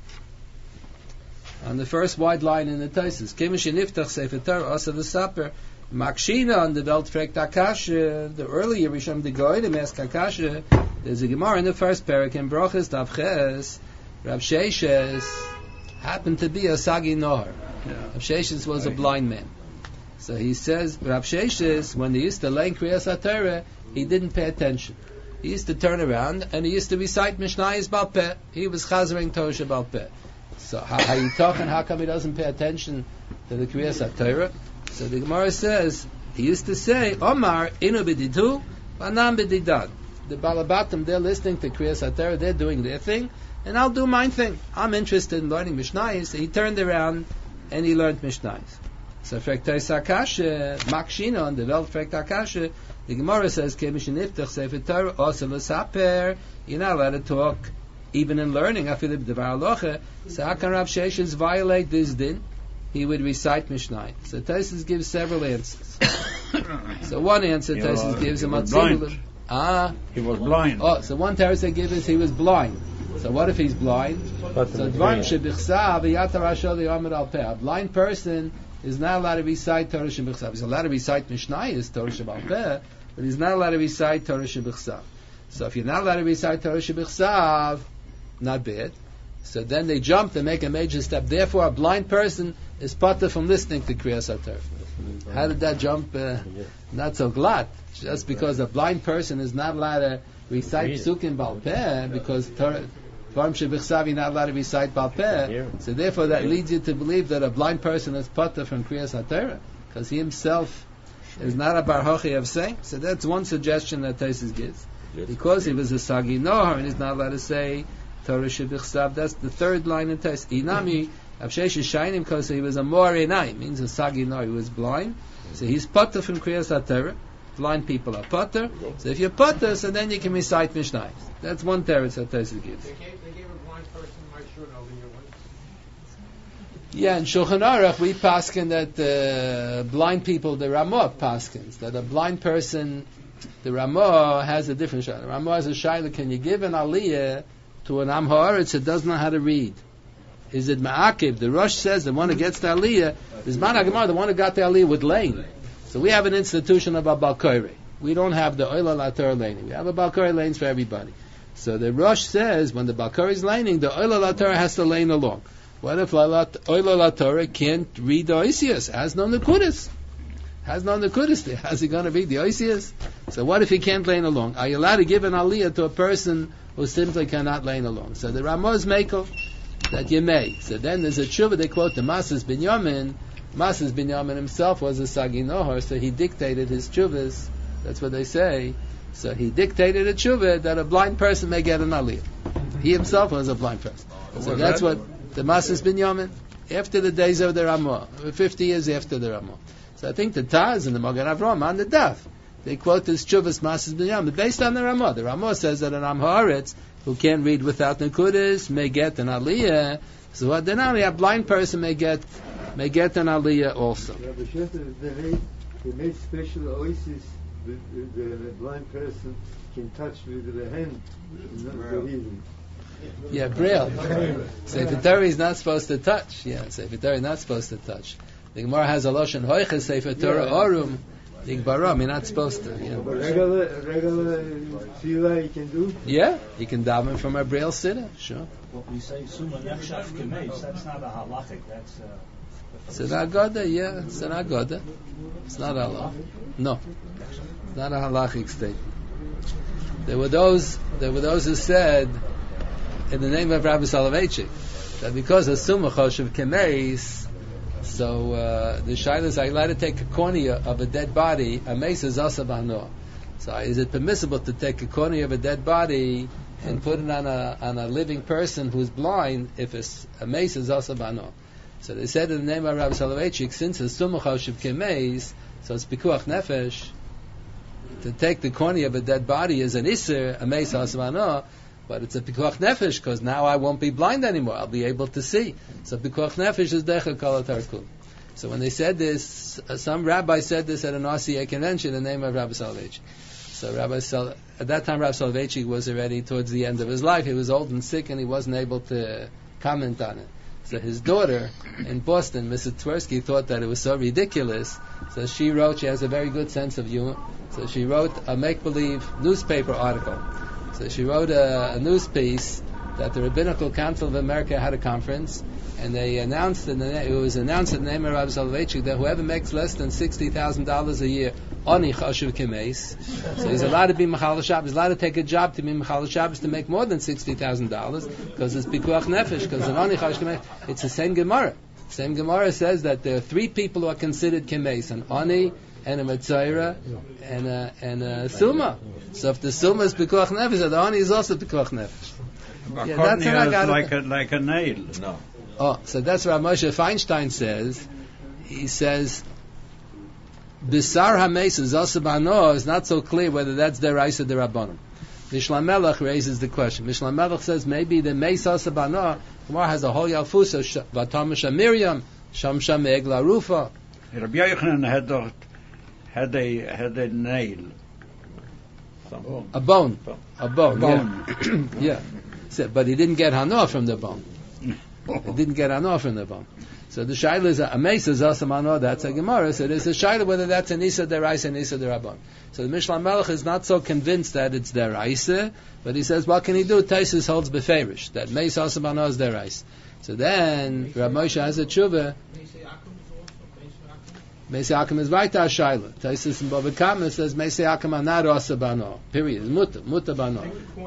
on the first wide line in the Taisus. Kim sheniftach sefer Torah, also the supper. Makshina on the Welt fragt Akasha, the earlier Rishon de Goyim asked Akasha, there's a Gemara in the first parak in Brochus Davches, Rav Sheshes happened to be a Sagi Nohar. Yeah. Rav Sheshes was a blind man. So he says, Rav Sheshes, when they used to lay in Kriyas HaTorah, he didn't pay attention. He used to turn around and he used to recite Mishnayos Bal Peh. He was chazering Torah Bal Peh. So how, how you talking? How come he doesn't pay attention to the Kriyas HaTorah? So the Gemara says, he used to say, Omar, inu b'didu, v'anam b'didan. The Balabatim, they're listening to Kriyas HaTorah, they're doing their thing, and I'll do my thing. I'm interested in learning Mishnayos. So he turned around and he learned Mishnayos. So Frektais Akasha, Makshina on the Welt Frekt Akasha, the Gemara says, Kemishin Sefer Torah, also l'saper, you're not allowed to talk, even in learning, afilib devar aloche. So how can Rav Sheshes violate this din? He would recite Mishnah. So Taisus gives several answers. So one answer Taisus gives him a singular. Ah, he was blind. Oh, so one Taisus gives is he was blind. So what if he's blind? So dvarim shebichsav yatar ashol yomer al peh. A blind person is not allowed to recite Torah shebichsav. He's allowed to recite Mishnah, is Torah shebal peh, but he's not allowed to recite Torah shebichsav. So if you're not allowed to recite Torah shebichsav, not bad. So then they jump to make a major step. Therefore, a blind person is pater from listening to Kriyas HaTorah. How did that jump? Uh, not so glad. Just because a blind person is not allowed to recite Psukim Bal Peh, because Torah, Dvarim Shebichsav, you're not allowed to recite Bal Peh. So therefore, that leads you to believe that a blind person is pater from Kriyas HaTorah, because he himself is not a Bar Hochi of saying. So that's one suggestion that Taisus gives. Because he was a Sagi Nohar and he's not allowed to say Torah Shebichsav. That's the third line in Taisus. Inami, Avshesh is shining because he was a Mor Enai, means a Sagi Nohar, he was blind. So he's pater from Kriyas HaTorah. Blind people are pater. So if you're pater, so then you can recite Mishnah. That's one teretz that Taisus gives. They gave, they gave a blind person my shirt over here once. Yeah, in Shulchan Aruch we paskin that uh, blind people, the Ramah paskins, that a blind person, the Ramah has a different shayla. Ramah has a shayla, can you give an aliyah to an Am Ha'aretz that doesn't know how to read? Is it ma'akiv? The Rosh says the one who gets the aliyah is man ha'gemar, the one who got the aliyah with lane. So we have an institution of a Balkore. We don't have the Oila Lator laning. We have a Balkore lanes for everybody. So the Rosh says when the Balkore is laning, the Oila Lator has to lane along. What if Oila Lator can't read the Oisius? Has no Nekudas. Has no Nekudas. How's he going to read the Oisius? So what if he can't lane along? Are you allowed to give an aliyah to a person who simply cannot lane along? So the Ramaz Mekel, that you may. So then there's a tshuva, they quote the Masas Binyamin. Masas Binyamin himself was a Sagi Nohar, so he dictated his tshuvas. That's what they say. So he dictated a tshuva that a blind person may get an aliyah. He himself was a blind person. So was that's that? what The Masas Binyamin, after the days of the Ramah, fifty years after the Ramah. So I think the Taz and the Magen Avraham on the Daf, they quote this Chuvas Masas Binyamin based on the Ramah. The Ramah says that an Am Haaretz who can't read without Nekudas may get an Aliyah. So what then only a blind person may get may get an Aliyah also. Yeah, but they made, they made special oasis that the, the blind person can touch with the hand. Yeah, Braille. Sefer Torah is not supposed to touch. Yeah, Sefer Torah is not supposed to touch. The Gemara has a Lashon Hoiches, Sefer Torah Orum. The Igbaram, you're not supposed to. Yeah. But regular, regular Tefillah you can do? Yeah, you can daven from a Braille Siddur, sure. What we say, Suma Nechshaf Kemeis, that's not a halachic, that's uh, It's an Agoda, yeah, it's an Agoda. It's not a halach. No, it's not a halachic statement. There were those, there were those who said, in the name of Rabbi Soloveitchik, that because of Suma Choshev Kemeis, so uh, the Shaila is, I allowed to take a cornea of a dead body, a mace is also b'hanoah. So is it permissible to take a cornea of a dead body and put it on a on a living person who's blind if it's a mace is also b'hanoah? So they said in the name of Rabbi Soloveitchik, since it's Suma Choshev Kemeis, so it's Pikuach Nefesh, to take the cornea of a dead body is an Isser, a mace also b'hanoah, but it's a Pikuach Nefesh, because now I won't be blind anymore. I'll be able to see. So Pikuach Nefesh is Dechel Kol HaTarkul. So when they said this, uh, some rabbi said this at an R C A convention in the name of Rabbi Soloveitchik. So Rabbi Sol- at that time Rabbi Soloveitchik was already towards the end of his life. He was old and sick and he wasn't able to comment on it. So his daughter in Boston, Missus Tversky, thought that it was so ridiculous. So she wrote, she has a very good sense of humor, so she wrote a make-believe newspaper article. So she wrote a, a news piece that the Rabbinical Council of America had a conference, and they announced in the, it was announced in the name of Rabbi Soloveitchik that whoever makes less than sixty thousand dollars a year, oni chashuv kemeis, so he's allowed to be Mechal Shabbos, he's allowed to take a job to be Mechal Shabbos to make more than sixty thousand dollars, because it's Pikuach Nefesh, because an oni chashuv kemeis, it's the same Gemara. Same Gemara says that there are three people who are considered kemeis, an oni, and a Metzayra, and a, and a Suma. So if the Suma is Pikuach Nefesh, the Ani is also Pikuach Nefesh. But Yeah, cornea that's is an like a, like a nail. No. Oh, so that's what Moshe Feinstein says. He says, Bisar HaMeis is also Bano, is not so clear whether that's Deraisa Derabanim. Mishlam Melech raises the question. Mishlam Melech says maybe the Meis also Bano, Gemara has a whole Yalfusa, Vatamisha Miriam, Shamsha Me'egla Rufa. Rabbi Yochanan had a, had a, had a nail. Some. A bone. A bone, A bone. yeah. yeah. So, but he didn't get Hanoah from the bone. He didn't get Hanoah from the bone. So the Shaila is a Meis is also Hanoah, that's a Gemara. So there's a Shaila whether that's a Nisa Deraisa and Nisa Derabon. So the Mishlam Melech is not so convinced that it's Deraisa, but he says, what can he do? Taisus holds Beferish, that Meis also Hanoah is Deraisa. So then, Rav Moshe has a tshuva. Meisei Akim is right our Shaila. Taisus and Bava Kama says Meisei Akim are not also Bano. Period. Muta, Muta Bano.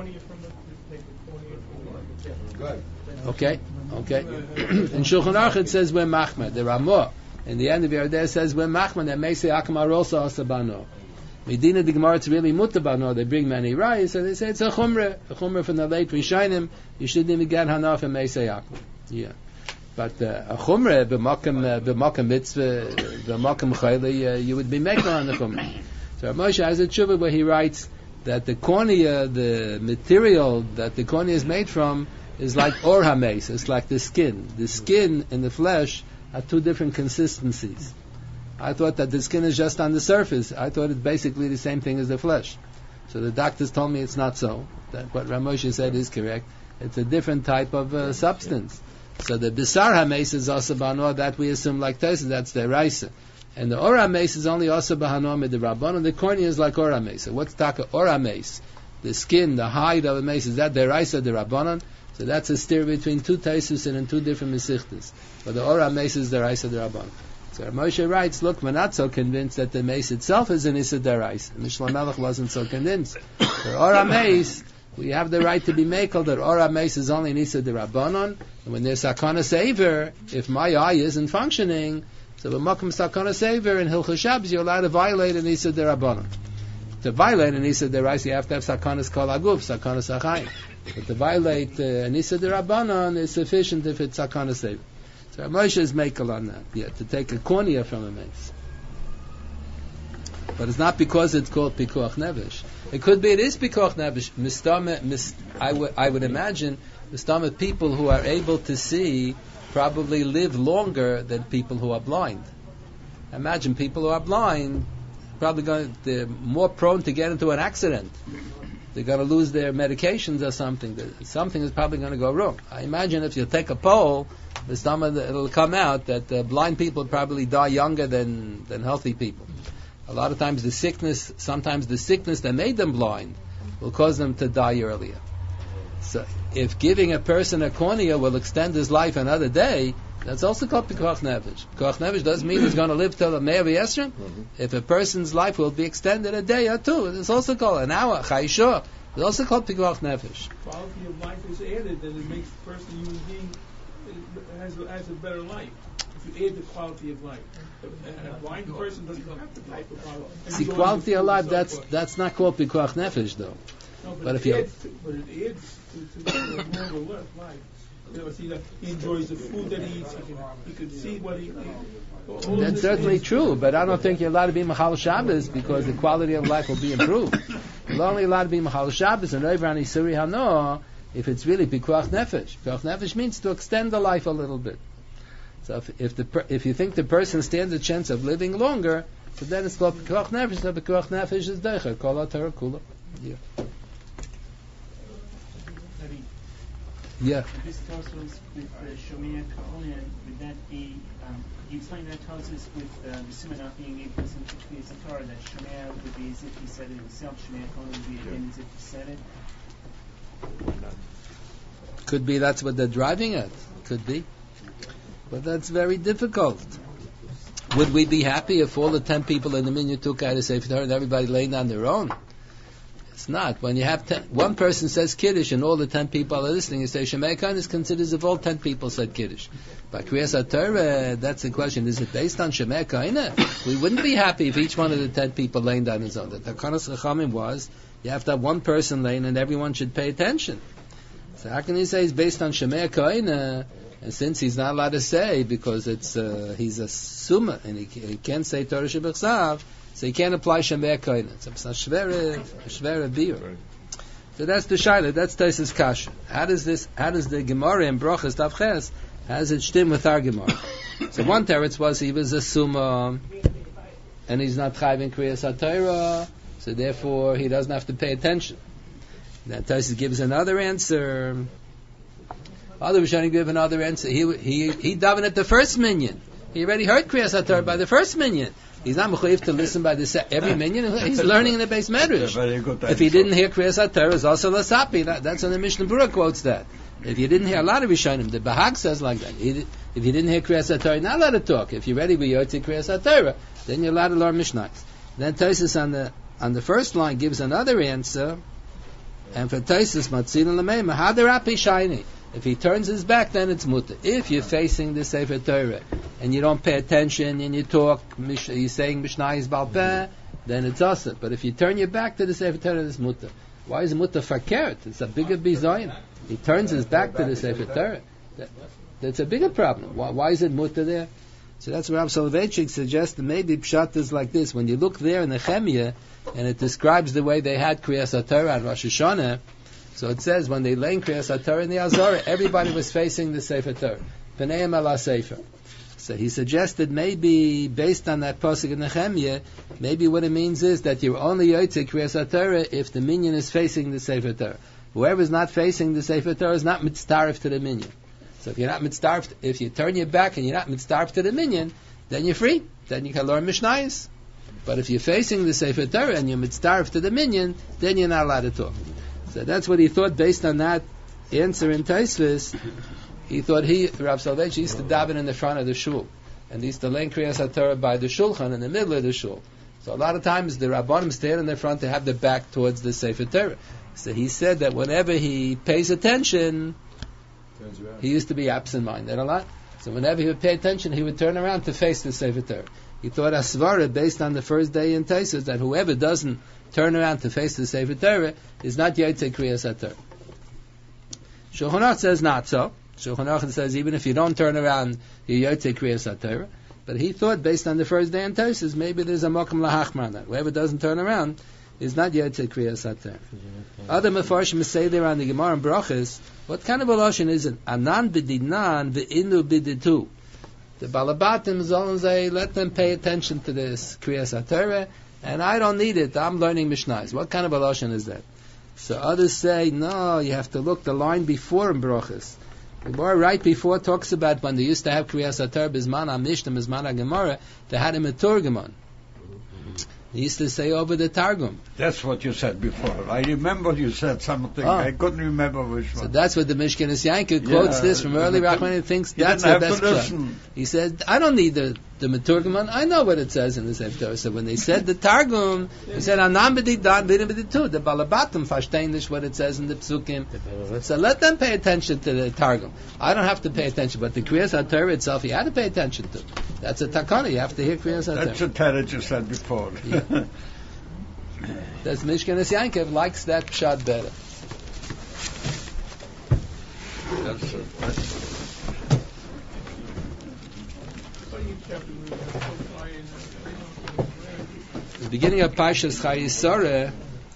Okay, okay. In Shulchan Aruch it says we're Machmer. The Ramah in the end of Yerdeh says we're Machmer. That Meisei Akim are also also Bano. Medina the Gemara it's really Muta Bano. They bring many rice, so they say it's a Chumrah, a Chumrah from the late Rishonim. You shouldn't even get Hanoah from Meisei Akim. Yeah. But uh, a chumrah b'makam b'makam mitzvah b'makam chayli, uh, you would be making on the chumrah. So Moshe has a tshuva where he writes that the cornea, the material that the cornea is made from, is like or hameis. It's like the skin. The skin and the flesh are two different consistencies. I thought that the skin is just on the surface. I thought it's basically the same thing as the flesh. So the doctors told me it's not so. That what Ramosha said is correct. It's a different type of uh, substance. So the Bisar HaMeis is also B'Hanoah, that we assume like Tosa, that's the Raisa. And the Or HaMeis is only also B'Hanoah with the Rabban, and the cornea is like Or HaMeis. So what's Taka Or HaMeis? The skin, the hide of the mace, is that the Raisa, the Rabbanon? So that's a steer between two Tosus and in two different Mesichtas. But the Or HaMeis is the Raisa, the Rabbanon. So Moshe writes, look, we're not so convinced that the mace itself is an Issa Deraisa. Mishlam Melech wasn't so convinced. For Or HaMeis, we have the right to be makel that Or HaMeis is only Nisa de Rabbanon, and when there's Sakana Sever, if my eye isn't functioning, so the Makam Sakana Sever in Hilchah Shabbos, you're allowed to violate a Nisa de Rabbanon. to violate an Issa Deraisa, you have to have Sakanas Kol Aguf, Sakanas Achayim. But to violate uh, an Issa Derabanan is sufficient if it's Sakanas Seva. So Rav Moshe is makel on that, yeah, to take a cornea from a mace. But it's not because it's called Pikuach Nevesh. It could be it is Pikuach Nevesh. Mistama, mis, I, w- I would imagine Mistama people who are able to see probably live longer than people who are blind. Imagine people who are blind probably going to, they're more prone to get into an accident. They're going to lose their medications or something. Something is probably going to go wrong. I imagine if you take a poll, it'll come out that uh, blind people probably die younger than, than healthy people. A lot of times the sickness, sometimes the sickness that made them blind will cause them to die earlier. So if giving a person a cornea will extend his life another day, that's also called Pikuach Nefesh. Pikuach Nefesh doesn't mean he's going to live till a Me'ah V'Yesrim. Mm-hmm. If a person's life will be extended a day or two, it's also called an hour, Chayishah. It's also called Pikuach Nefesh. Quality of life is added, then it makes the person, human being, has, has a better life. If you add the quality of life. A blind person doesn't have the type of quality. See, quality of life, that's that's not called Pikuach Nefesh, though. No, but, but it if you adds to, but it adds to, to, to a more of a life. You know, see that he enjoys the food that he eats. He can, he can see what he. he That's certainly true, but I don't think you're allowed to be Machal Shabbos because the quality of life will be improved. You're only allowed to be Machal Shabbos and over on Isuri Hanoah if it's really Pikuach Nefesh. Pikuach Nefesh means to extend the life a little bit. So if, if the per, if you think the person stands a chance of living longer, so then it's called Pikuach Nefesh. So Pikuach Nefesh is Deicher. Kol HaTorah Kula. Yeah. Yeah. This Tosfos with uh, Shomea Ka'onen, would that be, um, you explained that Tosfos with uh, the Simon not being able to be a Torah, that Shomea would be as if he said it himself, Shomea Ka'onen would be again as if he said it? Could be that's what they're driving at. Could be. But that's very difficult. Would we be happy if all the ten people in the minyan took out a Sefer Torah and everybody laying on their own? It's not. When you have ten, one person says Kiddush and all the ten people are listening, you say Shemei Kain is considered as if all ten people said Kiddush. By Kriyas HaTorah, that's the question. Is it based on Shemei Kain? We wouldn't be happy if each one of the ten people laying on his own. The Takanas Chachamim was, you have to have one person laying and everyone should pay attention. So how can you say it's based on Shemei Kain? And since he's not allowed to say, because it's uh, he's a summa, and he, he can't say Torah Shebechsav, so he can't apply Shemei Koinen. So it's not Shvere, Shvere Biur. So that's the Shaila, that's Taisus Kasha. How does this, how does the Gemara in Brochas Tavches, how does it stim with our Gemara? So one teretz was he was a summa, and he's not chayv in Kriyas HaTorah, so therefore he doesn't have to pay attention. Then Taisus gives another answer. Other Rishonim give another answer. He he he davened at the first minyan. He already heard Kriyas HaTorah by the first minyan. He's not mechuyev to listen by the se- every minyan. He's learning in the Beis Medrash. If he didn't hear Kriyas HaTorah, it's also lasapi. That, that's when the Mishnah Berurah quotes that. If you didn't hear a lot of Rishonim, the Bahag says like that. He, if you didn't hear Kriyas HaTorah, you're not allowed to talk. If you're ready with Yotzi Kriyas HaTorah, then you're allowed to learn Mishnahs. Then Tosfos on the on the first line gives another answer. And for Tosfos, Matzil and Lamei, Mahadarapi Shaini. If he turns his back, then it's mutter. If you're facing the Sefer Torah and you don't pay attention and you talk, you're saying Mishnayis Baal Peh, then it's asa. But if you turn your back to the Sefer Torah, it's mutter. Why is mutter fakert? It's a bigger bizayin. He turns his back to the Sefer Torah. That, that's a bigger problem. Why, why is it mutter there? So that's what Rav Soloveitchik suggests. That maybe pshat is like this. When you look there in the Nehemiah and it describes the way they had Kriyas HaTorah at Rosh Hashanah. So it says when they lay in Kriyas HaTorah in the Azorah, everybody was facing the Sefer Torah. Pneim ala Sefer. So he suggested maybe based on that pasuk in Nehemiah, maybe what it means is that you're only yotze Kriyas HaTorah if the minyan is facing the Sefer Torah. Whoever is not facing the Sefer Torah is not mitztarif to the minyan. So if you're not mitztarif, if you turn your back and you're not mitztarif to the minyan, then you're free. Then you can learn Mishnayos. But if you're facing the Sefer Torah and you're mitztarif to the minyan, then you're not allowed to talk. So that's what he thought based on that answer in Tosfos. He thought he, Rav Soloveitchik, used to daven in the front of the shul. And he used to lay Kriyas HaTorah by the shulchan in the middle of the shul. So a lot of times the Rabbanim stand in the front to have their back towards the Sefer Torah. So he said that whenever he pays attention, he used to be absent-minded a lot. So whenever he would pay attention, he would turn around to face the Sefer Torah. He thought Asvara, based on the first day in Taisus, that whoever doesn't turn around to face the Sefer Torah is not Yotzei Kriyas HaTorah. Shulchan Aruch says not so. Shulchan Aruch says even if you don't turn around, you're Yotzei Kriyas HaTorah. But he thought, based on the first day in Taisus, maybe there's a Mokum Lahachmar on that. Whoever doesn't turn around is not Yotzei Kriyas HaTorah. Other Mefarshim say there on the Gemara and Brachas, what kind of a lashon is it? Anan b'dinan v'inu b'ditu. The Balabatim Zolan say, let them pay attention to this Kriyas HaTorah, and I don't need it. I'm learning Mishnayos. What kind of a lashon is that? So others say, no, you have to look the line before in Brachas. The Gemara right before talks about when they used to have Kriyas HaTorah Bizman HaMishnah, Bizman HaGemara, they had a Meturgamon. He used to say over the Targum. That's what you said before. I remember you said something. Oh. I couldn't remember which one. So that's what the Mishkenes Yankee quotes yeah, this from early Rachman and thinks that's the best shot. He said, I don't need the, the Meturgamon. I know what it says in the Sefer Torah. So when they said the Targum, he said, Anam b'didan b'dim b'ditu. The Balabatim verstehen what it says in the Psukim. So let them pay attention to the Targum. I don't have to pay attention. But the Kriyas HaTorah itself, you had to pay attention to. That's a takana. You have to hear Kriyas HaTorah. That's a Torah you said before. Yeah. That's Mishkenes Yankov likes that pshat better. That's it. The beginning of Parshas Chayisareh,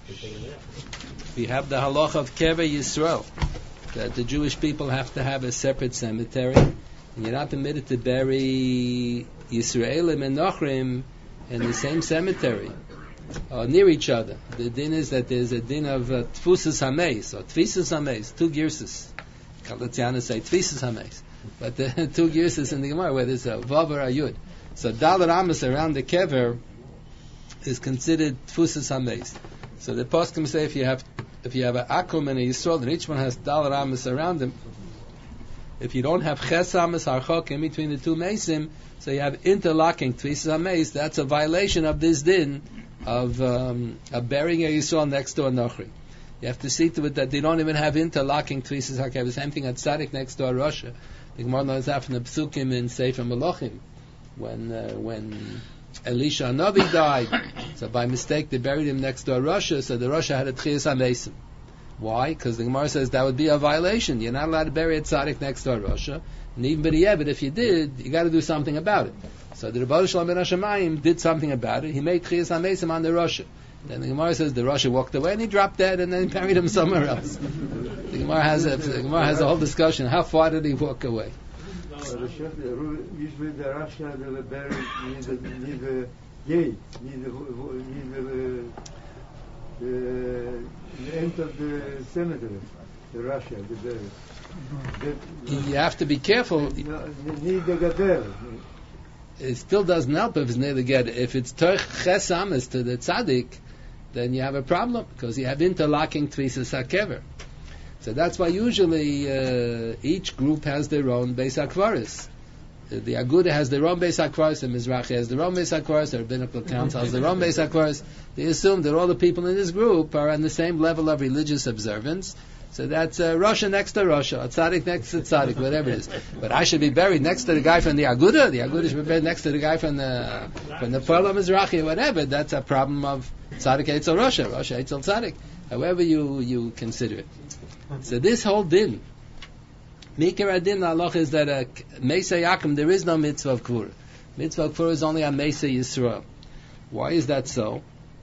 we have the halacha of Kever Yisrael, that the Jewish people have to have a separate cemetery, and you're not permitted to bury Yisraelim and Nochrim in the same cemetery. Uh, near each other. The din is that there's a din of uh, Tfusas Hameis, or Tfisas Hameis, two girses. Kalatianas say Tfisas Hameis. But the two girses in the Gemara where there's a Vav or a Yud. So Dalar Amos around the Kever is considered Tfusas Hameis. So the Poskim say if you have if you have an Akum and a Yisrael, and each one has Dalar Amos around them, if you don't have Ches Amos Harchok in between the two Mesim, so you have interlocking Tfisas Hameis, that's a violation of this din of, um, of burying a Yisrael next to a Nochri. You have to see to it that they don't even have interlocking Tfisas HaKever. The same thing at Tzadik next to a Russia. The Gemara knows that from the Psukim in Sefer Melachim. When, uh, when Elisha Hanavi died, so by mistake they buried him next to a Russia, so the Russia had a Tchias HaMesim. Why? Because the Gemara says that would be a violation. You're not allowed to bury a Tzadik next to a Russia. And even B'di'evet, if you did, you got to do something about it. So the Rebbe Shalom ben Hashemayim did something about it. He made Tchias HaMesim on the Russia. Then the Gemara says the Russia walked away and he dropped dead and then buried him somewhere else. The Gemara has a the Gemara has a whole discussion. How far did he walk away? Usually the Russia they were buried near the near the gate, near the near the, the, the end of the cemetery. The Russia, the buried. The, you have to be careful. Near the Gader. It still doesn't help if it's near the Gader. If it's Torch Ches Ames to the Tzaddik, then you have a problem because you have interlocking Tfisas HaKever. So that's why usually uh, each group has their own Beis HaKvaris. The, the Aguda has their own Beis HaKvaris, the Mizrachi has their own Beis HaKvaris, the Rabbinical Council has their own Beis HaKvaris. They assume that all the people in this group are on the same level of religious observance. So that's uh, Russia next to Russia, a Tzaddik next to Tzaddik, whatever it is. But I should be buried next to the guy from the Aguda. The Aguda should be buried next to the guy from the from the Parla Mizrachi, whatever. That's a problem of Tzaddik Eitzel Russia, Russia Eitzel Tzaddik. However you, you consider it. So this whole din, Mikar Adin Allah is that a Mesa Yakum, there is no mitzvah of Kvura. Mitzvah of Kvura is only a Mesa Yisrael. Why is that so?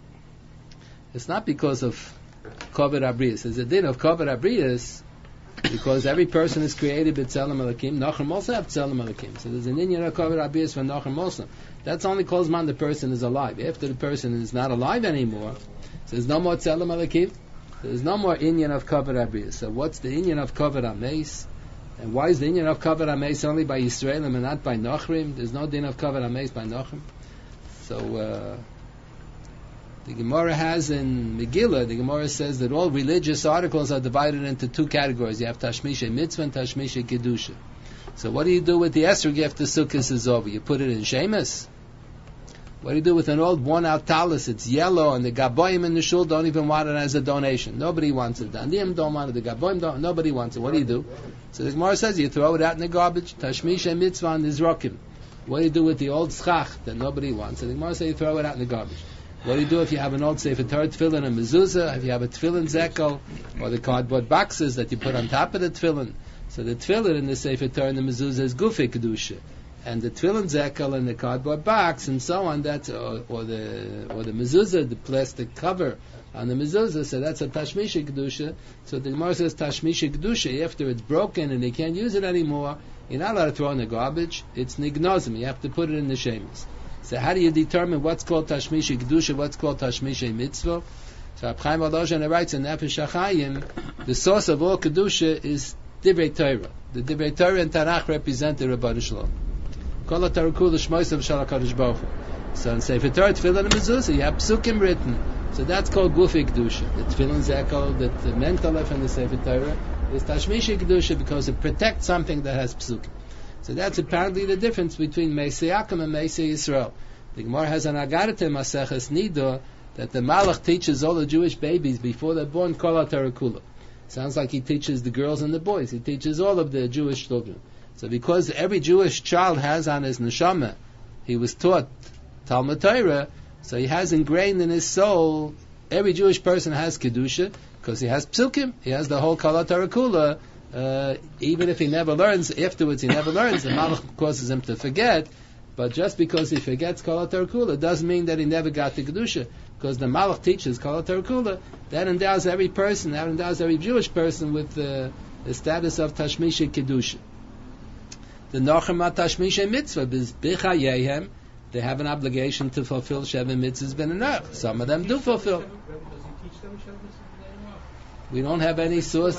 It's not because of Koved Abrius. There's a din of Koved Abrius because every person is created b'tzelem Elokim. Nachem also have tzelem Elokim. So there's an inyan of Koved Abrius for Nachem also. That's only calls man the person is alive. After the person is not alive anymore, so there's no more tzelem Elokim. There's no more inyan of Koved Abrius. So what's the inyan of Koved Ameis? And why is the inyan of Koved Ameis only by Yisraelim and not by Nochrim? There's no din of Koved Ameis by Nochrim. So uh, the Gemara has in Megillah, the Gemara says that all religious articles are divided into two categories. You have Tashmisha Mitzvah and Tashmisha Kedusha. So what do you do with the Esrog after Sukkot is over? You put it in Shemus? What do you do with an old worn-out talis? It's yellow, and the Gaboim in the shul don't even want it as a donation. Nobody wants it. The Andim don't want it. The Gaboim don't. Nobody wants it. What do you do? So the Gemara says you throw it out in the garbage. Tashmisha Mitzvah and Nizrokim. What do you do with the old schach that nobody wants? And the Gemara says you throw it out in the garbage. What do you do if you have an old Sefer Torah tefillin and mezuzah? If you have a tefillin zekel, or the cardboard boxes that you put on top of the tefillin? So the tefillin in the Sefer Torah and the mezuzah is gufei kedusha, and the tefillin zekel and the cardboard box and so on, that's or, or the or the mezuzah, the plastic cover on the mezuzah, so that's a tashmisha kedusha. So the Gemara says tashmisha kedusha after it's broken and they can't use it anymore. You're not allowed to throw in the garbage. It's nignozim. You have to put it in the shemus. So how do you determine what's called tashmisha kedusha, what's called tashmisha mitzvah? So Reb Chaim Volozhin writes in Nefesh HaChaim, the source of all kedusha is Divrei Torah. The Divrei Torah and Tanakh represent the Rebbeinu Shalom. Kol HaTorah kula shmoisav shel HaKadosh Baruch Hu. So in Sefer Torah, Tefillah and Mezuzah, you have psukim written. So that's called Gufei Kedusha. The Tefillah Zekel, the, the Mentalef and the Sefer Torah is Tashmisha Kedusha because it protects something that has psukim. So that's apparently the difference between Meisei Yaakov and Meisei Yisrael. The Gemara has an Agarite Maseches Nido that the Malach teaches all the Jewish babies before they're born Kol HaTorah Kula. Sounds like he teaches the girls and the boys. He teaches all of the Jewish children. So because every Jewish child has on his neshama, he was taught Talmud Torah, so he has ingrained in his soul, every Jewish person has Kedusha, because he has psukim, he has the whole Kol HaTorah Kula. Uh, even if he never learns, afterwards he never learns, the Malach causes him to forget, but just because he forgets Kol HaTorah Kula doesn't mean that he never got the Kedusha, because the Malach teaches Kol HaTorah Kula, that endows every person, that endows every Jewish person with uh, the status of Tashmisha Kedusha. The Nochema Tashmisha Mitzvah is Bichayehem. They have an obligation to fulfill Sheva Mitzvahs Ben Enoch. Some of them do fulfill. We don't have any source.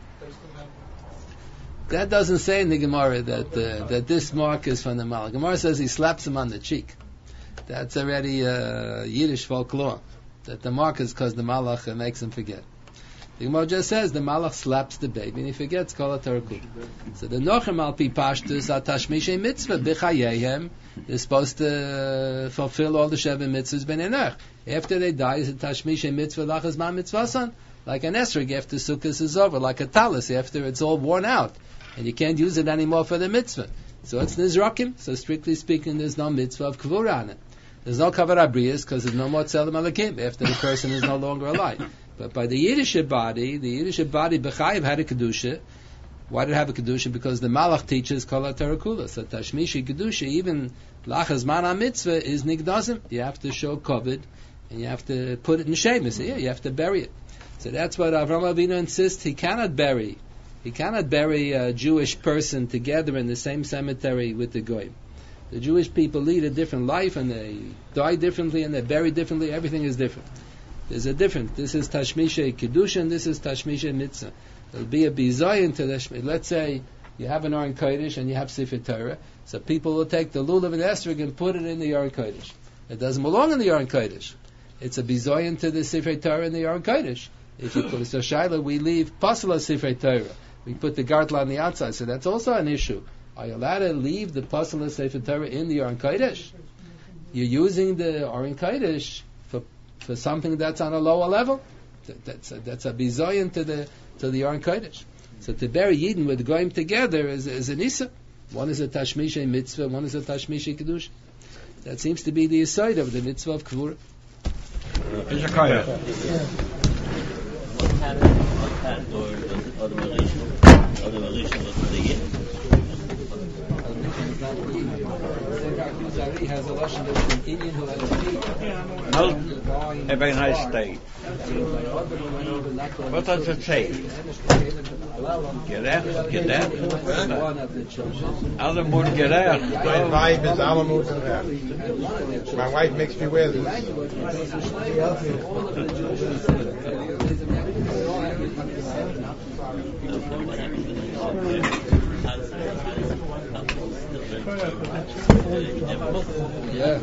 That doesn't say in the Gemara that uh, that this mark is from the Malach. Gemara says he slaps him on the cheek. That's already uh, Yiddish folklore. That the mark is because the Malach uh, makes him forget. The Gemara just says the Malach slaps the baby and he forgets Kol HaTorah Kula. So the Nochem al pi pashtus atashmishay mitzvah b'chayehem is supposed to fulfill all the Sheva mitzvahs ben Enoch. After they die, is a tashmishay mitzvah lachas ma mitzvasan, like an esrog after Sukkot is over, like a talis after it's all worn out and you can't use it anymore for the mitzvah. So it's nizrakim. So strictly speaking, there's no mitzvah of kvura on it. There's no kavar abriyas because there's no more tzelim alakim after the person is no longer alive. But by the Yiddish body, the Yiddish body b'chayiv had a kedusha. Why did it have a kedusha? Because the Malach teaches Kol HaTorah Kula. So Tashmishi kedusha, even lachas mana mitzvah, is nigdazim. You have to show covet and you have to put it in shemus. Yeah, you have to bury it. So that's what Avraham Avinu insists. He cannot bury. He cannot bury a Jewish person together in the same cemetery with the goyim. The Jewish people lead a different life and they die differently and they're buried differently. Everything is different. There's a difference. This is Tashmisha Kedusha and this is Tashmisha Mitzvah. There'll be a bizayin to the. Let's say you have an Aron Kodesh and you have Sefer Torah. So people will take the lulav and esrog and put it in the Aron Kodesh. It doesn't belong in the Aron Kodesh. It's a bizayin to the Sefer Torah in the Aron Kodesh. If you put it so Shaila, we leave pasala Sefer Torah. We put the gartel on the outside. So that's also an issue. Are you allowed to leave the pasala Sefer Torah in the Aron Kodesh? You're using the Aron Kodesh for for something that's on a lower level. That, that's a, that's a bizayin to the to the Aron Kodesh. So to bury Yidden with going together is, is an Issa. One is a Tashmisha mitzvah, one is a Tashmisha Kedusha. That seems to be the aside of the mitzvah of Kvura. Hezekiah. What pattern, what pattern, or does it other relation, other relation look for the Yidden? Has a lesson that's an Indian who has a Well, have a nice day. What does it say? Gerech, gerech. Alle moet gerech. My wife is alle moet gerech. My wife makes me wear this. Yeah.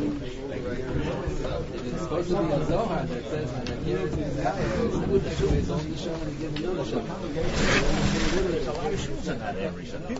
It's supposed to be a Zohar that says that he is his house. He's on the show and he gives him the show.